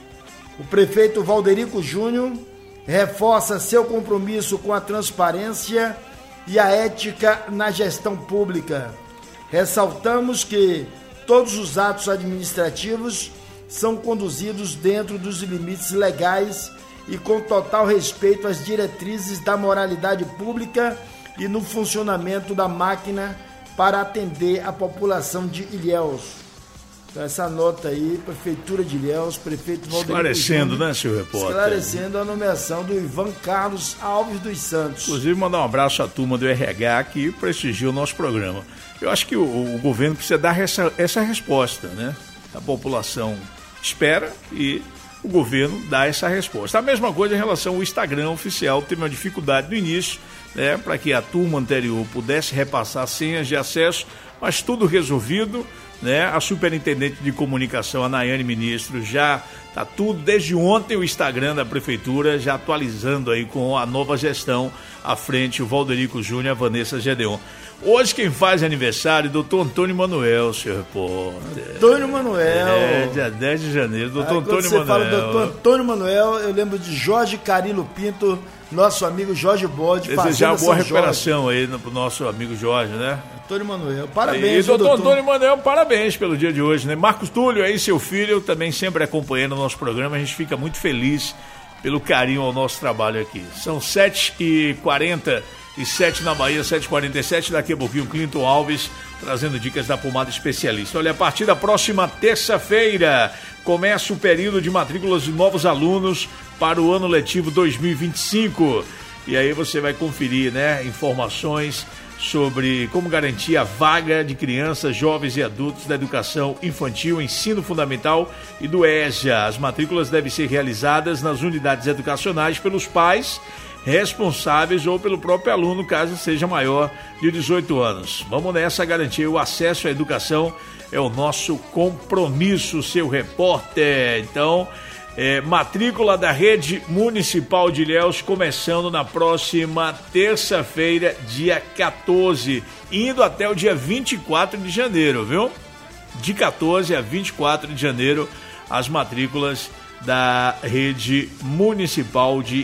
O prefeito Valderico Júnior reforça seu compromisso com a transparência e a ética na gestão pública. Ressaltamos que todos os atos administrativos são conduzidos dentro dos limites legais e com total respeito às diretrizes da moralidade pública e no funcionamento da máquina para atender a população de Ilhéus. Então, essa nota aí, Prefeitura de Ilhéus, prefeito Valderico Esclarecendo, Júnior, né, senhor repórter? Esclarecendo a nomeação do Ivan Carlos Alves dos Santos. Inclusive, mandar um abraço à turma do R H que prestigia o nosso programa. Eu acho que o, o governo precisa dar essa, essa resposta, né? A população espera e o governo dá essa resposta. A mesma coisa em relação ao Instagram oficial, teve uma dificuldade no início, né, para que a turma anterior pudesse repassar senhas de acesso, mas tudo resolvido, né? A superintendente de comunicação, a Nayane Ministro, já está tudo, desde ontem o Instagram da Prefeitura já atualizando aí com a nova gestão à frente, o Valderico Júnior e a Vanessa Gedeon. Hoje quem faz aniversário, doutor Antônio Manuel, senhor repórter. Antônio Manuel. É, dia dez de janeiro, doutor Antônio você Manuel. Você fala doutor Antônio Manuel, eu lembro de Jorge Carilo Pinto, nosso amigo Jorge Bode. Desejar boa recuperação aí pro nosso amigo Jorge, né? Antônio Manuel, parabéns. E doutor, doutor Antônio Manuel, parabéns pelo dia de hoje, né? Marcos Túlio aí, seu filho, também sempre acompanhando o nosso programa, a gente fica muito feliz pelo carinho ao nosso trabalho aqui. São sete e quarenta e sete na Bahia, sete e quarenta e sete, daqui a pouquinho Clinton Alves trazendo dicas da pomada especialista. Olha, a partir da próxima terça-feira começa o período de matrículas de novos alunos para o ano letivo dois mil e vinte e cinco. E aí você vai conferir, né, informações sobre como garantir a vaga de crianças, jovens e adultos da educação infantil, ensino fundamental e do E S A. As matrículas devem ser realizadas nas unidades educacionais pelos pais responsáveis ou pelo próprio aluno, caso seja maior de dezoito anos. Vamos nessa, garantir o acesso à educação é o nosso compromisso, seu repórter. Então, é, matrícula da Rede Municipal de Ilhéus começando na próxima terça-feira, dia quatorze, indo até o dia vinte e quatro de janeiro, viu? De quatorze a vinte e quatro de janeiro, as matrículas da Rede Municipal de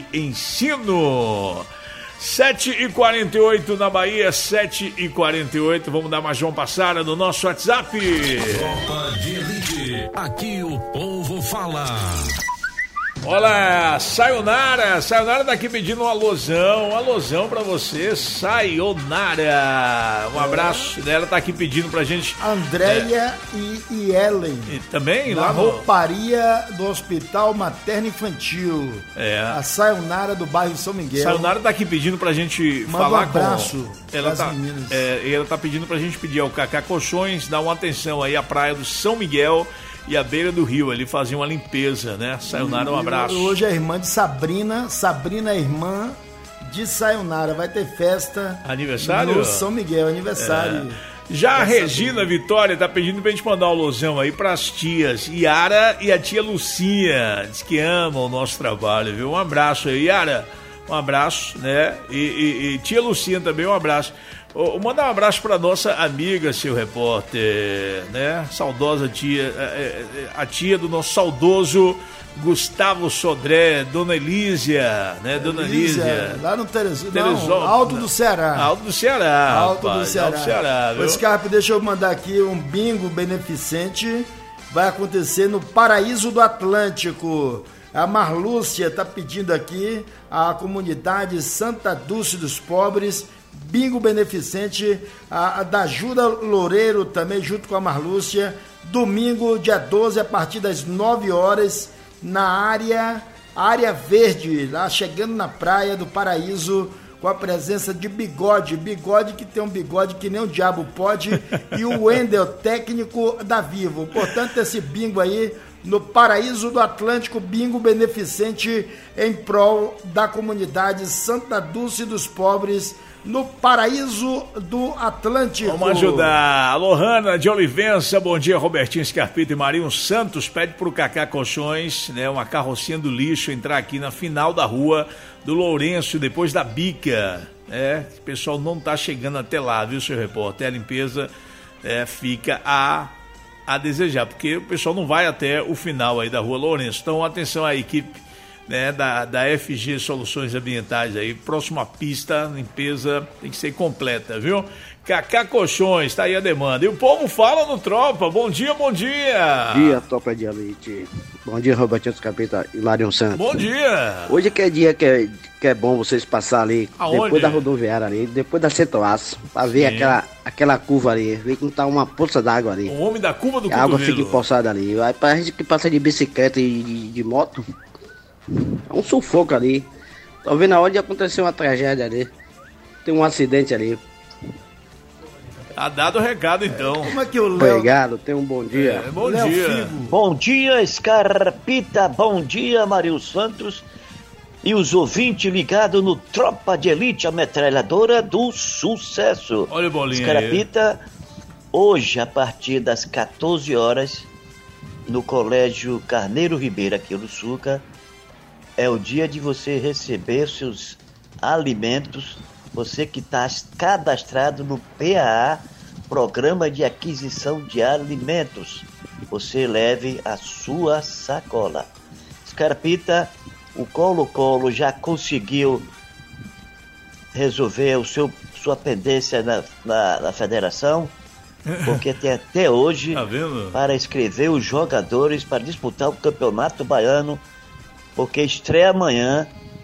Ensino. sete e quarenta e oito na Bahia, sete e quarenta e oito. Vamos dar mais uma passada no nosso WhatsApp. Tropa de Elite, aqui o povo fala. Olha, Sayonara, Sayonara tá aqui pedindo um alôzão, um alôzão pra você, Sayonara. Um abraço dela, tá aqui pedindo pra gente. Andréia é, e, e Ellen. E também na lá no... rouparia do Hospital Materno Infantil. É. A Sayonara do bairro São Miguel. Sayonara tá aqui pedindo pra gente Manda falar um abraço com... Ela tá, é, ela tá pedindo pra gente pedir ao Cacá Colchões, dar uma atenção aí à praia do São Miguel e à beira do rio, ali fazer uma limpeza, né? Sayonara, um abraço. Hoje é a irmã de Sabrina, Sabrina é irmã de Sayonara, vai ter festa. Aniversário? No São Miguel, aniversário. É. Já a Regina Vitória tá pedindo pra gente mandar um alôzão aí pras tias Yara e a tia Lucinha, diz que amam o nosso trabalho, viu? Um abraço aí, Yara, um abraço, né? E, e, e tia Lucinha também, um abraço. Oh, mandar um abraço para nossa amiga, seu repórter, né? Saudosa tia, a tia do nosso saudoso Gustavo Sodré, Dona Elísia, né? Dona Elísia, Elísia. Lá no Teresópolis, Teresópolis. Alto do Ceará. Alto do Ceará. Alto rapaz, do Ceará. Alto do Ceará, viu? Ô, Scarpe, deixa eu mandar aqui um bingo beneficente. Vai acontecer no Paraíso do Atlântico. A Marlúcia está pedindo aqui a comunidade Santa Dulce dos Pobres. Bingo beneficente a, a da Jura Loureiro também junto com a Marlúcia, domingo dia doze a partir das nove horas na área área verde, lá chegando na praia do Paraíso, com a presença de Bigode, Bigode que tem um bigode que nem o diabo pode, e o Wendel, técnico da Vivo. Portanto, esse bingo aí no Paraíso do Atlântico, bingo beneficente em prol da comunidade Santa Dulce dos Pobres, no Paraíso do Atlântico. Vamos ajudar. Alô, Hanna de Olivença, bom dia, Robertinho Scarpita e Marinho Santos, pede pro Cacá Colchões, né, uma carrocinha do lixo entrar aqui na final da rua do Lourenço, depois da bica, é, o pessoal não tá chegando até lá, viu, seu repórter, a limpeza é, fica a, a desejar, porque o pessoal não vai até o final aí da rua Lourenço, então atenção à equipe, né, da, da F G Soluções Ambientais aí, próxima pista, limpeza tem que ser completa, viu? Cacá Colchões, tá aí a demanda. E o povo fala no Tropa, bom dia, bom dia! Bom dia, Tropa de Elite. Bom dia, Robertinho Scarpita e Lário Santos. Bom dia! Hoje que é dia que é, que é bom vocês passar ali, aonde? Depois da rodoviária ali, depois da Centro-Aço, pra ver aquela, aquela curva ali, ver que tá uma poça d'água ali. O homem da curva do A água fica empoçada ali. Aí pra gente que passa de bicicleta e de, de moto, é um sufoco ali. Tô vendo aonde aconteceu uma tragédia ali. Tem um acidente ali. Tá dado o recado então. Como é que o Léo... Obrigado, tenha um bom dia. É, bom Léo dia. Figo. Bom dia, Scarpita. Bom dia, Mario Santos. E os ouvintes ligados no Tropa de Elite, a metralhadora do sucesso. Olha o bolinho Scarpita, aí. Hoje, a partir das quatorze horas, no Colégio Carneiro Ribeiro, aqui no Suca, é o dia de você receber seus alimentos. Você que está cadastrado no P A A, Programa de Aquisição de Alimentos. Você leve a sua sacola. Scarpita, o Colo-Colo já conseguiu resolver o seu, sua pendência na, na, na federação, porque tem até hoje tá vendo? Para inscrever os jogadores para disputar o Campeonato Baiano, porque estreia amanhã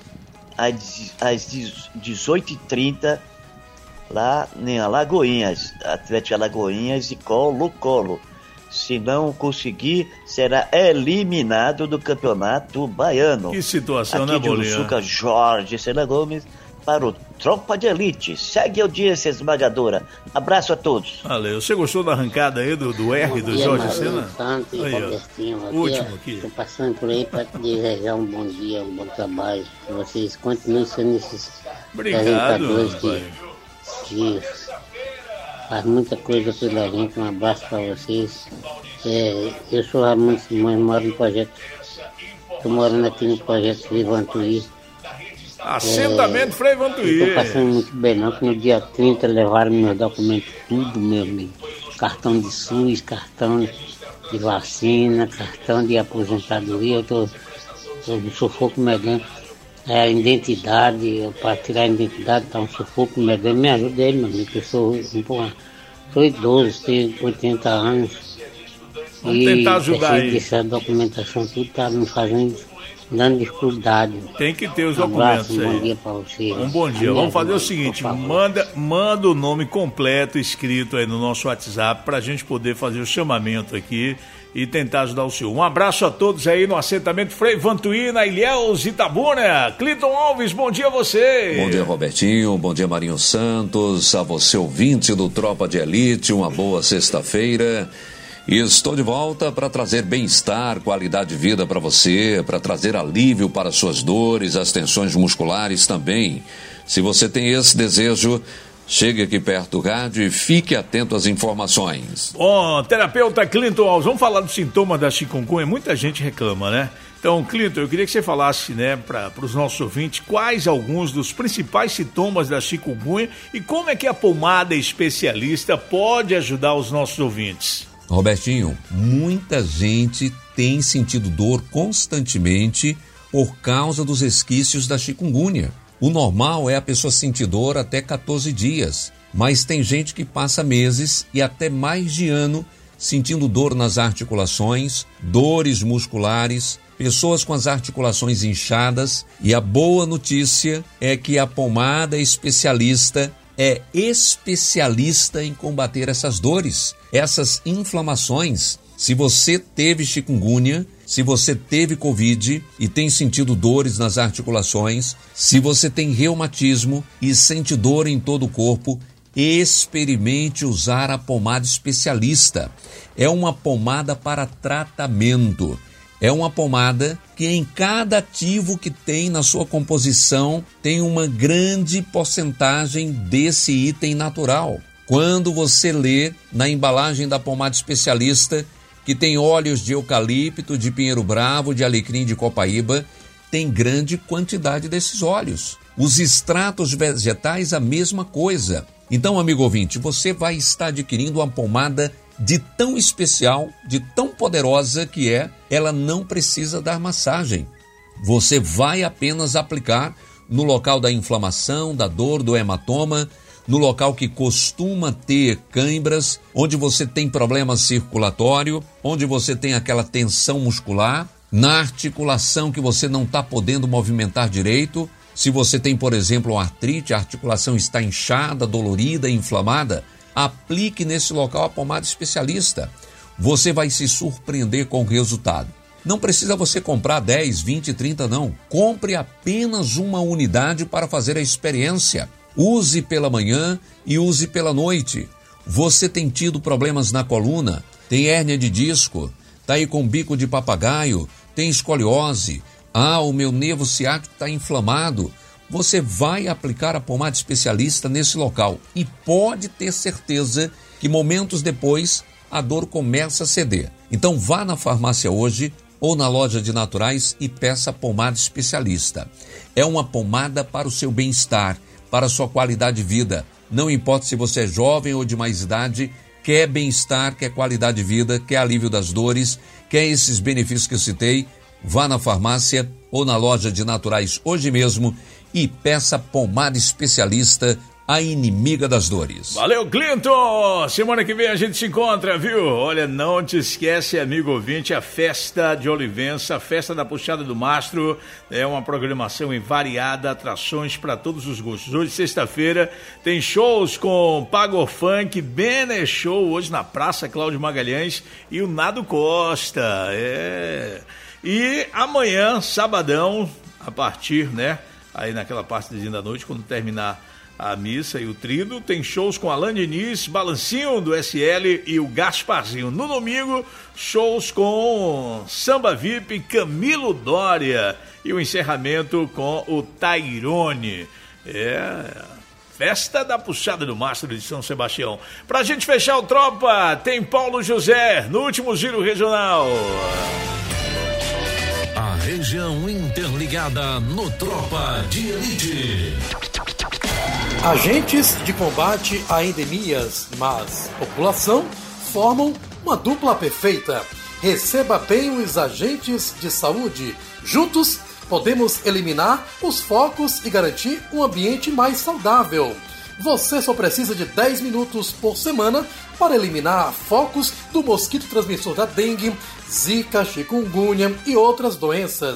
às, às dezoito e trinta lá em Alagoinhas, Atlético Alagoinhas e Colo-Colo. Se não conseguir, será eliminado do Campeonato Baiano. Que situação, aqui né, de Bolinha? Uruçuca, Jorge Sena Gomes para o Tropa de Elite. Segue a audiência esmagadora. Abraço a todos. Valeu. Você gostou da arrancada aí do, do R do dia, Jorge Marinho Sena? Santos e Aí, Robertinho, aqui, último aqui. Estou passando por aí para te desejar um bom dia, um bom trabalho. Que vocês continuem sendo esses Obrigado, apresentadores que, que faz muita coisa pela gente. Um abraço para vocês. É, eu sou Ramon Simões, moro no projeto. Estou morando aqui no projeto Vivantuí. Assentamento é, Frei Vantuí. Não estou passando muito bem não, que no dia trinta levaram meus documentos, tudo, meu amigo. Cartão de SUS, cartão de vacina, cartão de aposentadoria. Eu estou no sufoco medonho. É, a identidade, para tirar a identidade, está um sufoco medonho. Me ajuda aí, meu amigo, que eu sou, porra, sou idoso, tenho oitenta anos. Vamos e tentar ajudar aí. Essa documentação tudo está me fazendo dando dificuldade. Tem que ter os Um documentos abraço, um aí. bom dia pra você. Um bom dia. Vamos fazer o seguinte, manda, manda o nome completo escrito aí no nosso WhatsApp pra gente poder fazer o chamamento aqui e tentar ajudar o senhor. Um abraço a todos aí no assentamento Frei Vantuína, Ilhéus, Itabuna. Clinton Alves, bom dia a você. Bom dia, Robertinho. Bom dia, Marinho Santos. A você, ouvinte do Tropa de Elite. Uma boa sexta-feira. E estou de volta para trazer bem-estar, qualidade de vida para você, para trazer alívio para suas dores, as tensões musculares também. Se você tem esse desejo, chegue aqui perto do rádio e fique atento às informações. Bom, terapeuta Clinton Alves, vamos falar do sintoma da chikungunya. Muita gente reclama, né? Então, Clinton, eu queria que você falasse, né, para os nossos ouvintes, quais alguns dos principais sintomas da chikungunya e como é que a pomada especialista pode ajudar os nossos ouvintes. Robertinho, muita gente tem sentido dor constantemente por causa dos resquícios da chikungunya. O normal é a pessoa sentir dor até quatorze dias, mas tem gente que passa meses e até mais de ano sentindo dor nas articulações, dores musculares, pessoas com as articulações inchadas, e a boa notícia é que a pomada especialista é especialista em combater essas dores, essas inflamações. Se você teve chikungunya, se você teve Covid e tem sentido dores nas articulações, se você tem reumatismo e sente dor em todo o corpo, experimente usar a pomada especialista. É uma pomada para tratamento. É uma pomada que em cada ativo que tem na sua composição tem uma grande porcentagem desse item natural. Quando você lê na embalagem da pomada especialista que tem óleos de eucalipto, de pinheiro bravo, de alecrim, de copaíba, tem grande quantidade desses óleos. Os extratos vegetais, a mesma coisa. Então, amigo ouvinte, você vai estar adquirindo uma pomada de tão especial, de tão poderosa que é, ela não precisa dar massagem. Você vai apenas aplicar no local da inflamação, da dor, do hematoma, no local que costuma ter cãibras, onde você tem problema circulatório, onde você tem aquela tensão muscular, na articulação que você não está podendo movimentar direito. Se você tem, por exemplo, artrite, a articulação está inchada, dolorida, inflamada, aplique nesse local a pomada especialista. Você vai se surpreender com o resultado. Não precisa você comprar dez, vinte, trinta, não. Compre apenas uma unidade para fazer a experiência. Use pela manhã e use pela noite. Você tem tido problemas na coluna, tem hérnia de disco, está aí com bico de papagaio, tem escoliose, ah, o meu nervo ciático está inflamado. Você vai aplicar a pomada especialista nesse local e pode ter certeza que momentos depois a dor começa a ceder. Então vá na farmácia hoje ou na loja de naturais e peça a pomada especialista. É uma pomada para o seu bem-estar, para a sua qualidade de vida. Não importa se você é jovem ou de mais idade, quer bem-estar, quer qualidade de vida, quer alívio das dores, quer esses benefícios que eu citei, vá na farmácia ou na loja de naturais hoje mesmo e peça pomada especialista, a inimiga das dores. Valeu, Clinton! Semana que vem a gente se encontra, viu? Olha, não te esquece, amigo ouvinte, a Festa de Olivença, a Festa da Puxada do Mastro, é uma programação variada, atrações para todos os gostos. Hoje, sexta-feira, tem shows com Pago Funk, Bene Show, hoje na Praça Cláudio Magalhães, e o Nado Costa, é... E amanhã, sabadão, a partir, né, aí naquela partezinha da noite, quando terminar a missa e o trido, tem shows com Alan Diniz, Balancinho do S L e o Gasparzinho. No domingo, shows com Samba V I P, Camilo Dória e o encerramento com o Tairone. É... Festa da Puxada do Mastro de São Sebastião. Pra gente fechar o Tropa, tem Paulo José no último giro regional. A região interligada no Tropa de Elite. Agentes de combate a endemias, mas população formam uma dupla perfeita. Receba bem os agentes de saúde. Juntos, podemos eliminar os focos e garantir um ambiente mais saudável. Você só precisa de dez minutos por semana para eliminar focos do mosquito transmissor da dengue, zika, chikungunya e outras doenças.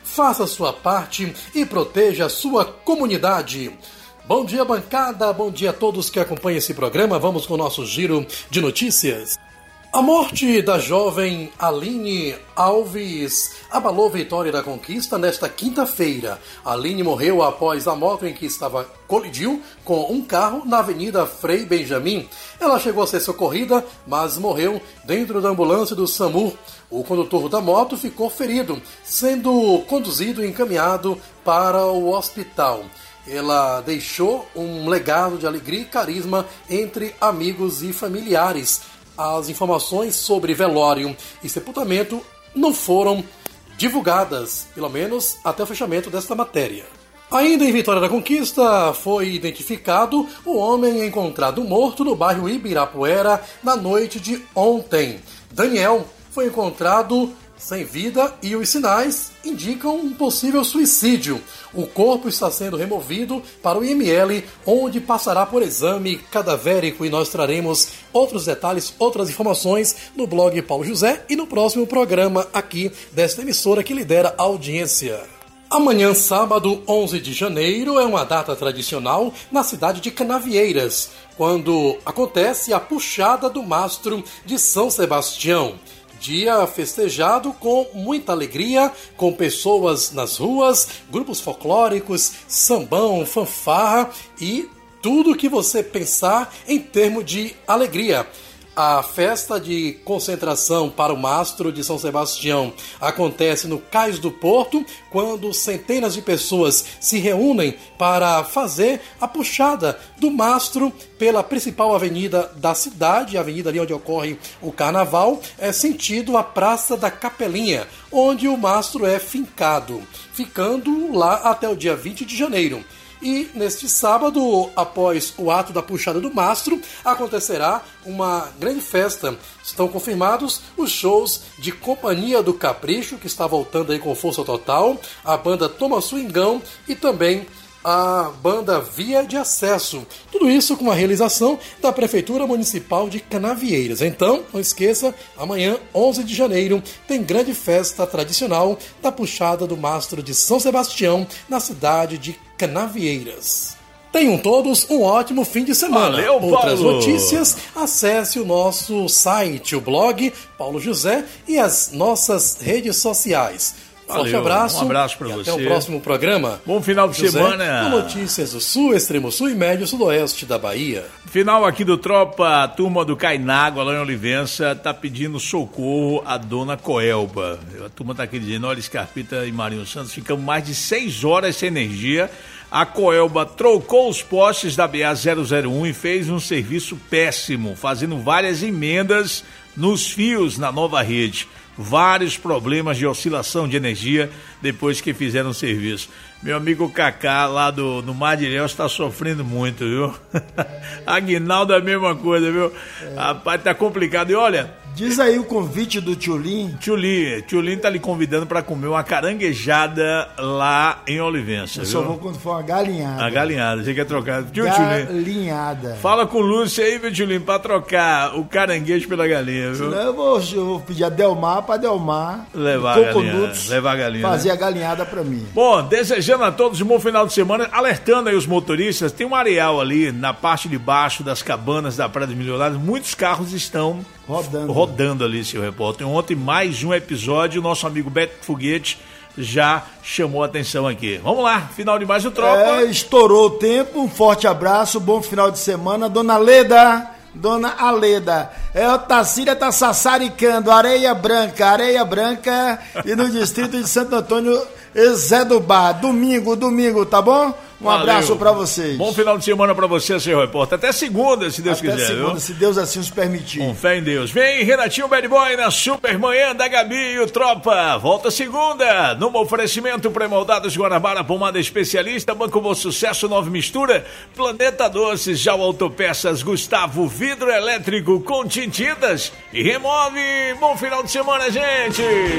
faça a sua parte e proteja a sua comunidade. Bom dia, bancada, bom dia a todos que acompanham esse programa. Vamos com o nosso giro de notícias. A morte da jovem Aline Alves abalou Vitória da Conquista nesta quinta-feira. Aline morreu após a moto em que estava colidiu com um carro na Avenida Frei Benjamin. Ela chegou a ser socorrida, mas morreu dentro da ambulância do SAMU. O condutor da moto ficou ferido, sendo conduzido e encaminhado para o hospital. Ela deixou um legado de alegria e carisma entre amigos e familiares. As informações sobre velório e sepultamento não foram divulgadas, pelo menos até o fechamento desta matéria. Ainda em Vitória da Conquista, foi identificado o homem encontrado morto no bairro Ibirapuera na noite de ontem. Daniel foi encontrado sem vida e os sinais indicam um possível suicídio. O corpo está sendo removido para o I M L, onde passará por exame cadavérico, e nós traremos outros detalhes, outras informações no blog Paulo José e no próximo programa aqui desta emissora que lidera a audiência. Amanhã, sábado, onze de janeiro, é uma data tradicional na cidade de Canavieiras, quando acontece a puxada do mastro de São Sebastião. Dia festejado com muita alegria, com pessoas nas ruas, grupos folclóricos, sambão, fanfarra e tudo que você pensar em termos de alegria. A festa de concentração para o mastro de São Sebastião acontece no Cais do Porto, quando centenas de pessoas se reúnem para fazer a puxada do mastro pela principal avenida da cidade, a avenida ali onde ocorre o carnaval, é sentido a Praça da Capelinha, onde o mastro é fincado, ficando lá até o dia vinte de janeiro. E neste sábado, após o ato da puxada do mastro, acontecerá uma grande festa. Estão confirmados os shows de Companhia do Capricho, que está voltando aí com força total, a banda Toma Swingão e também a banda Via de Acesso. Tudo isso com a realização da Prefeitura Municipal de Canavieiras. Então, não esqueça, amanhã, onze de janeiro, tem grande festa tradicional da puxada do mastro de São Sebastião na cidade de Canavieiras. Tenham todos um ótimo fim de semana. Valeu, Outras Paulo. notícias, acesse o nosso site, o blog Paulo José e as nossas redes sociais. Forte Valeu, abraço, um abraço pra e você. até o próximo programa. Bom final de José, semana. Com notícias do sul, extremo sul e médio sudoeste da Bahia. Final aqui do Tropa, a turma do Cainágua, lá em Olivença, tá pedindo socorro à dona Coelba. A turma tá aqui dizendo, olha, Scarpita e Marinho Santos, ficamos mais de seis horas sem energia. A Coelba trocou os postes da B A zero zero um e fez um serviço péssimo, fazendo várias emendas nos fios na nova rede. Vários problemas de oscilação de energia depois que fizeram o serviço. Meu amigo Cacá, lá do, do Mar de Ilhéus, está sofrendo muito, viu? Aguinaldo é a mesma coisa, viu? É. Rapaz, tá complicado. E olha... Diz aí o convite do Tchulim. Tchulim, Tchulim tá lhe convidando para comer uma caranguejada lá em Olivença. Eu viu? só vou quando for uma galinhada. A galinhada, você quer trocar? Tio Galinhada. Fala com o Lúcio aí, viu, Tchulim, para trocar o caranguejo pela galinha, viu? Senão eu vou, eu vou pedir a Delmar para Delmar levar a galinha, levar a galinha, fazer né? a galinhada para mim. Bom, desejando a todos um bom final de semana, alertando aí os motoristas, tem um areal ali na parte de baixo das cabanas da Praia dos Milionários, muitos carros estão rodando, rodando ali, seu repórter. Ontem, mais um episódio, o nosso amigo Beto Foguete já chamou a atenção aqui. Vamos lá, final de mais o Tropa. É, estourou o tempo, um forte abraço, bom final de semana. Dona Leda, Dona Aleda, é, o Tacília tá sassaricando, areia branca, areia branca, e no distrito de Santo Antônio, Zé do Bar, domingo, domingo, tá bom? Um Valeu. Abraço pra vocês. Bom final de semana pra você, seu repórter. Até segunda, se Deus Até quiser. segunda, viu? se Deus assim nos permitir. Com fé em Deus. Vem, Renatinho Bad Boy na Super Manhã da Gabi e o Tropa. Volta segunda, num oferecimento pré-moldados Guanabara, pomada especialista, Banco Bom Sucesso, Nova Mistura, Planeta Doces, Já Autopeças, Gustavo, vidro elétrico com tintidas e remove. Bom final de semana, gente.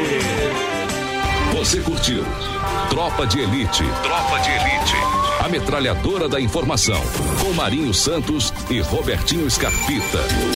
Você curtiu Tropa de Elite. Tropa de Elite. A metralhadora da informação. Com Marinho Santos e Robertinho Scarpita.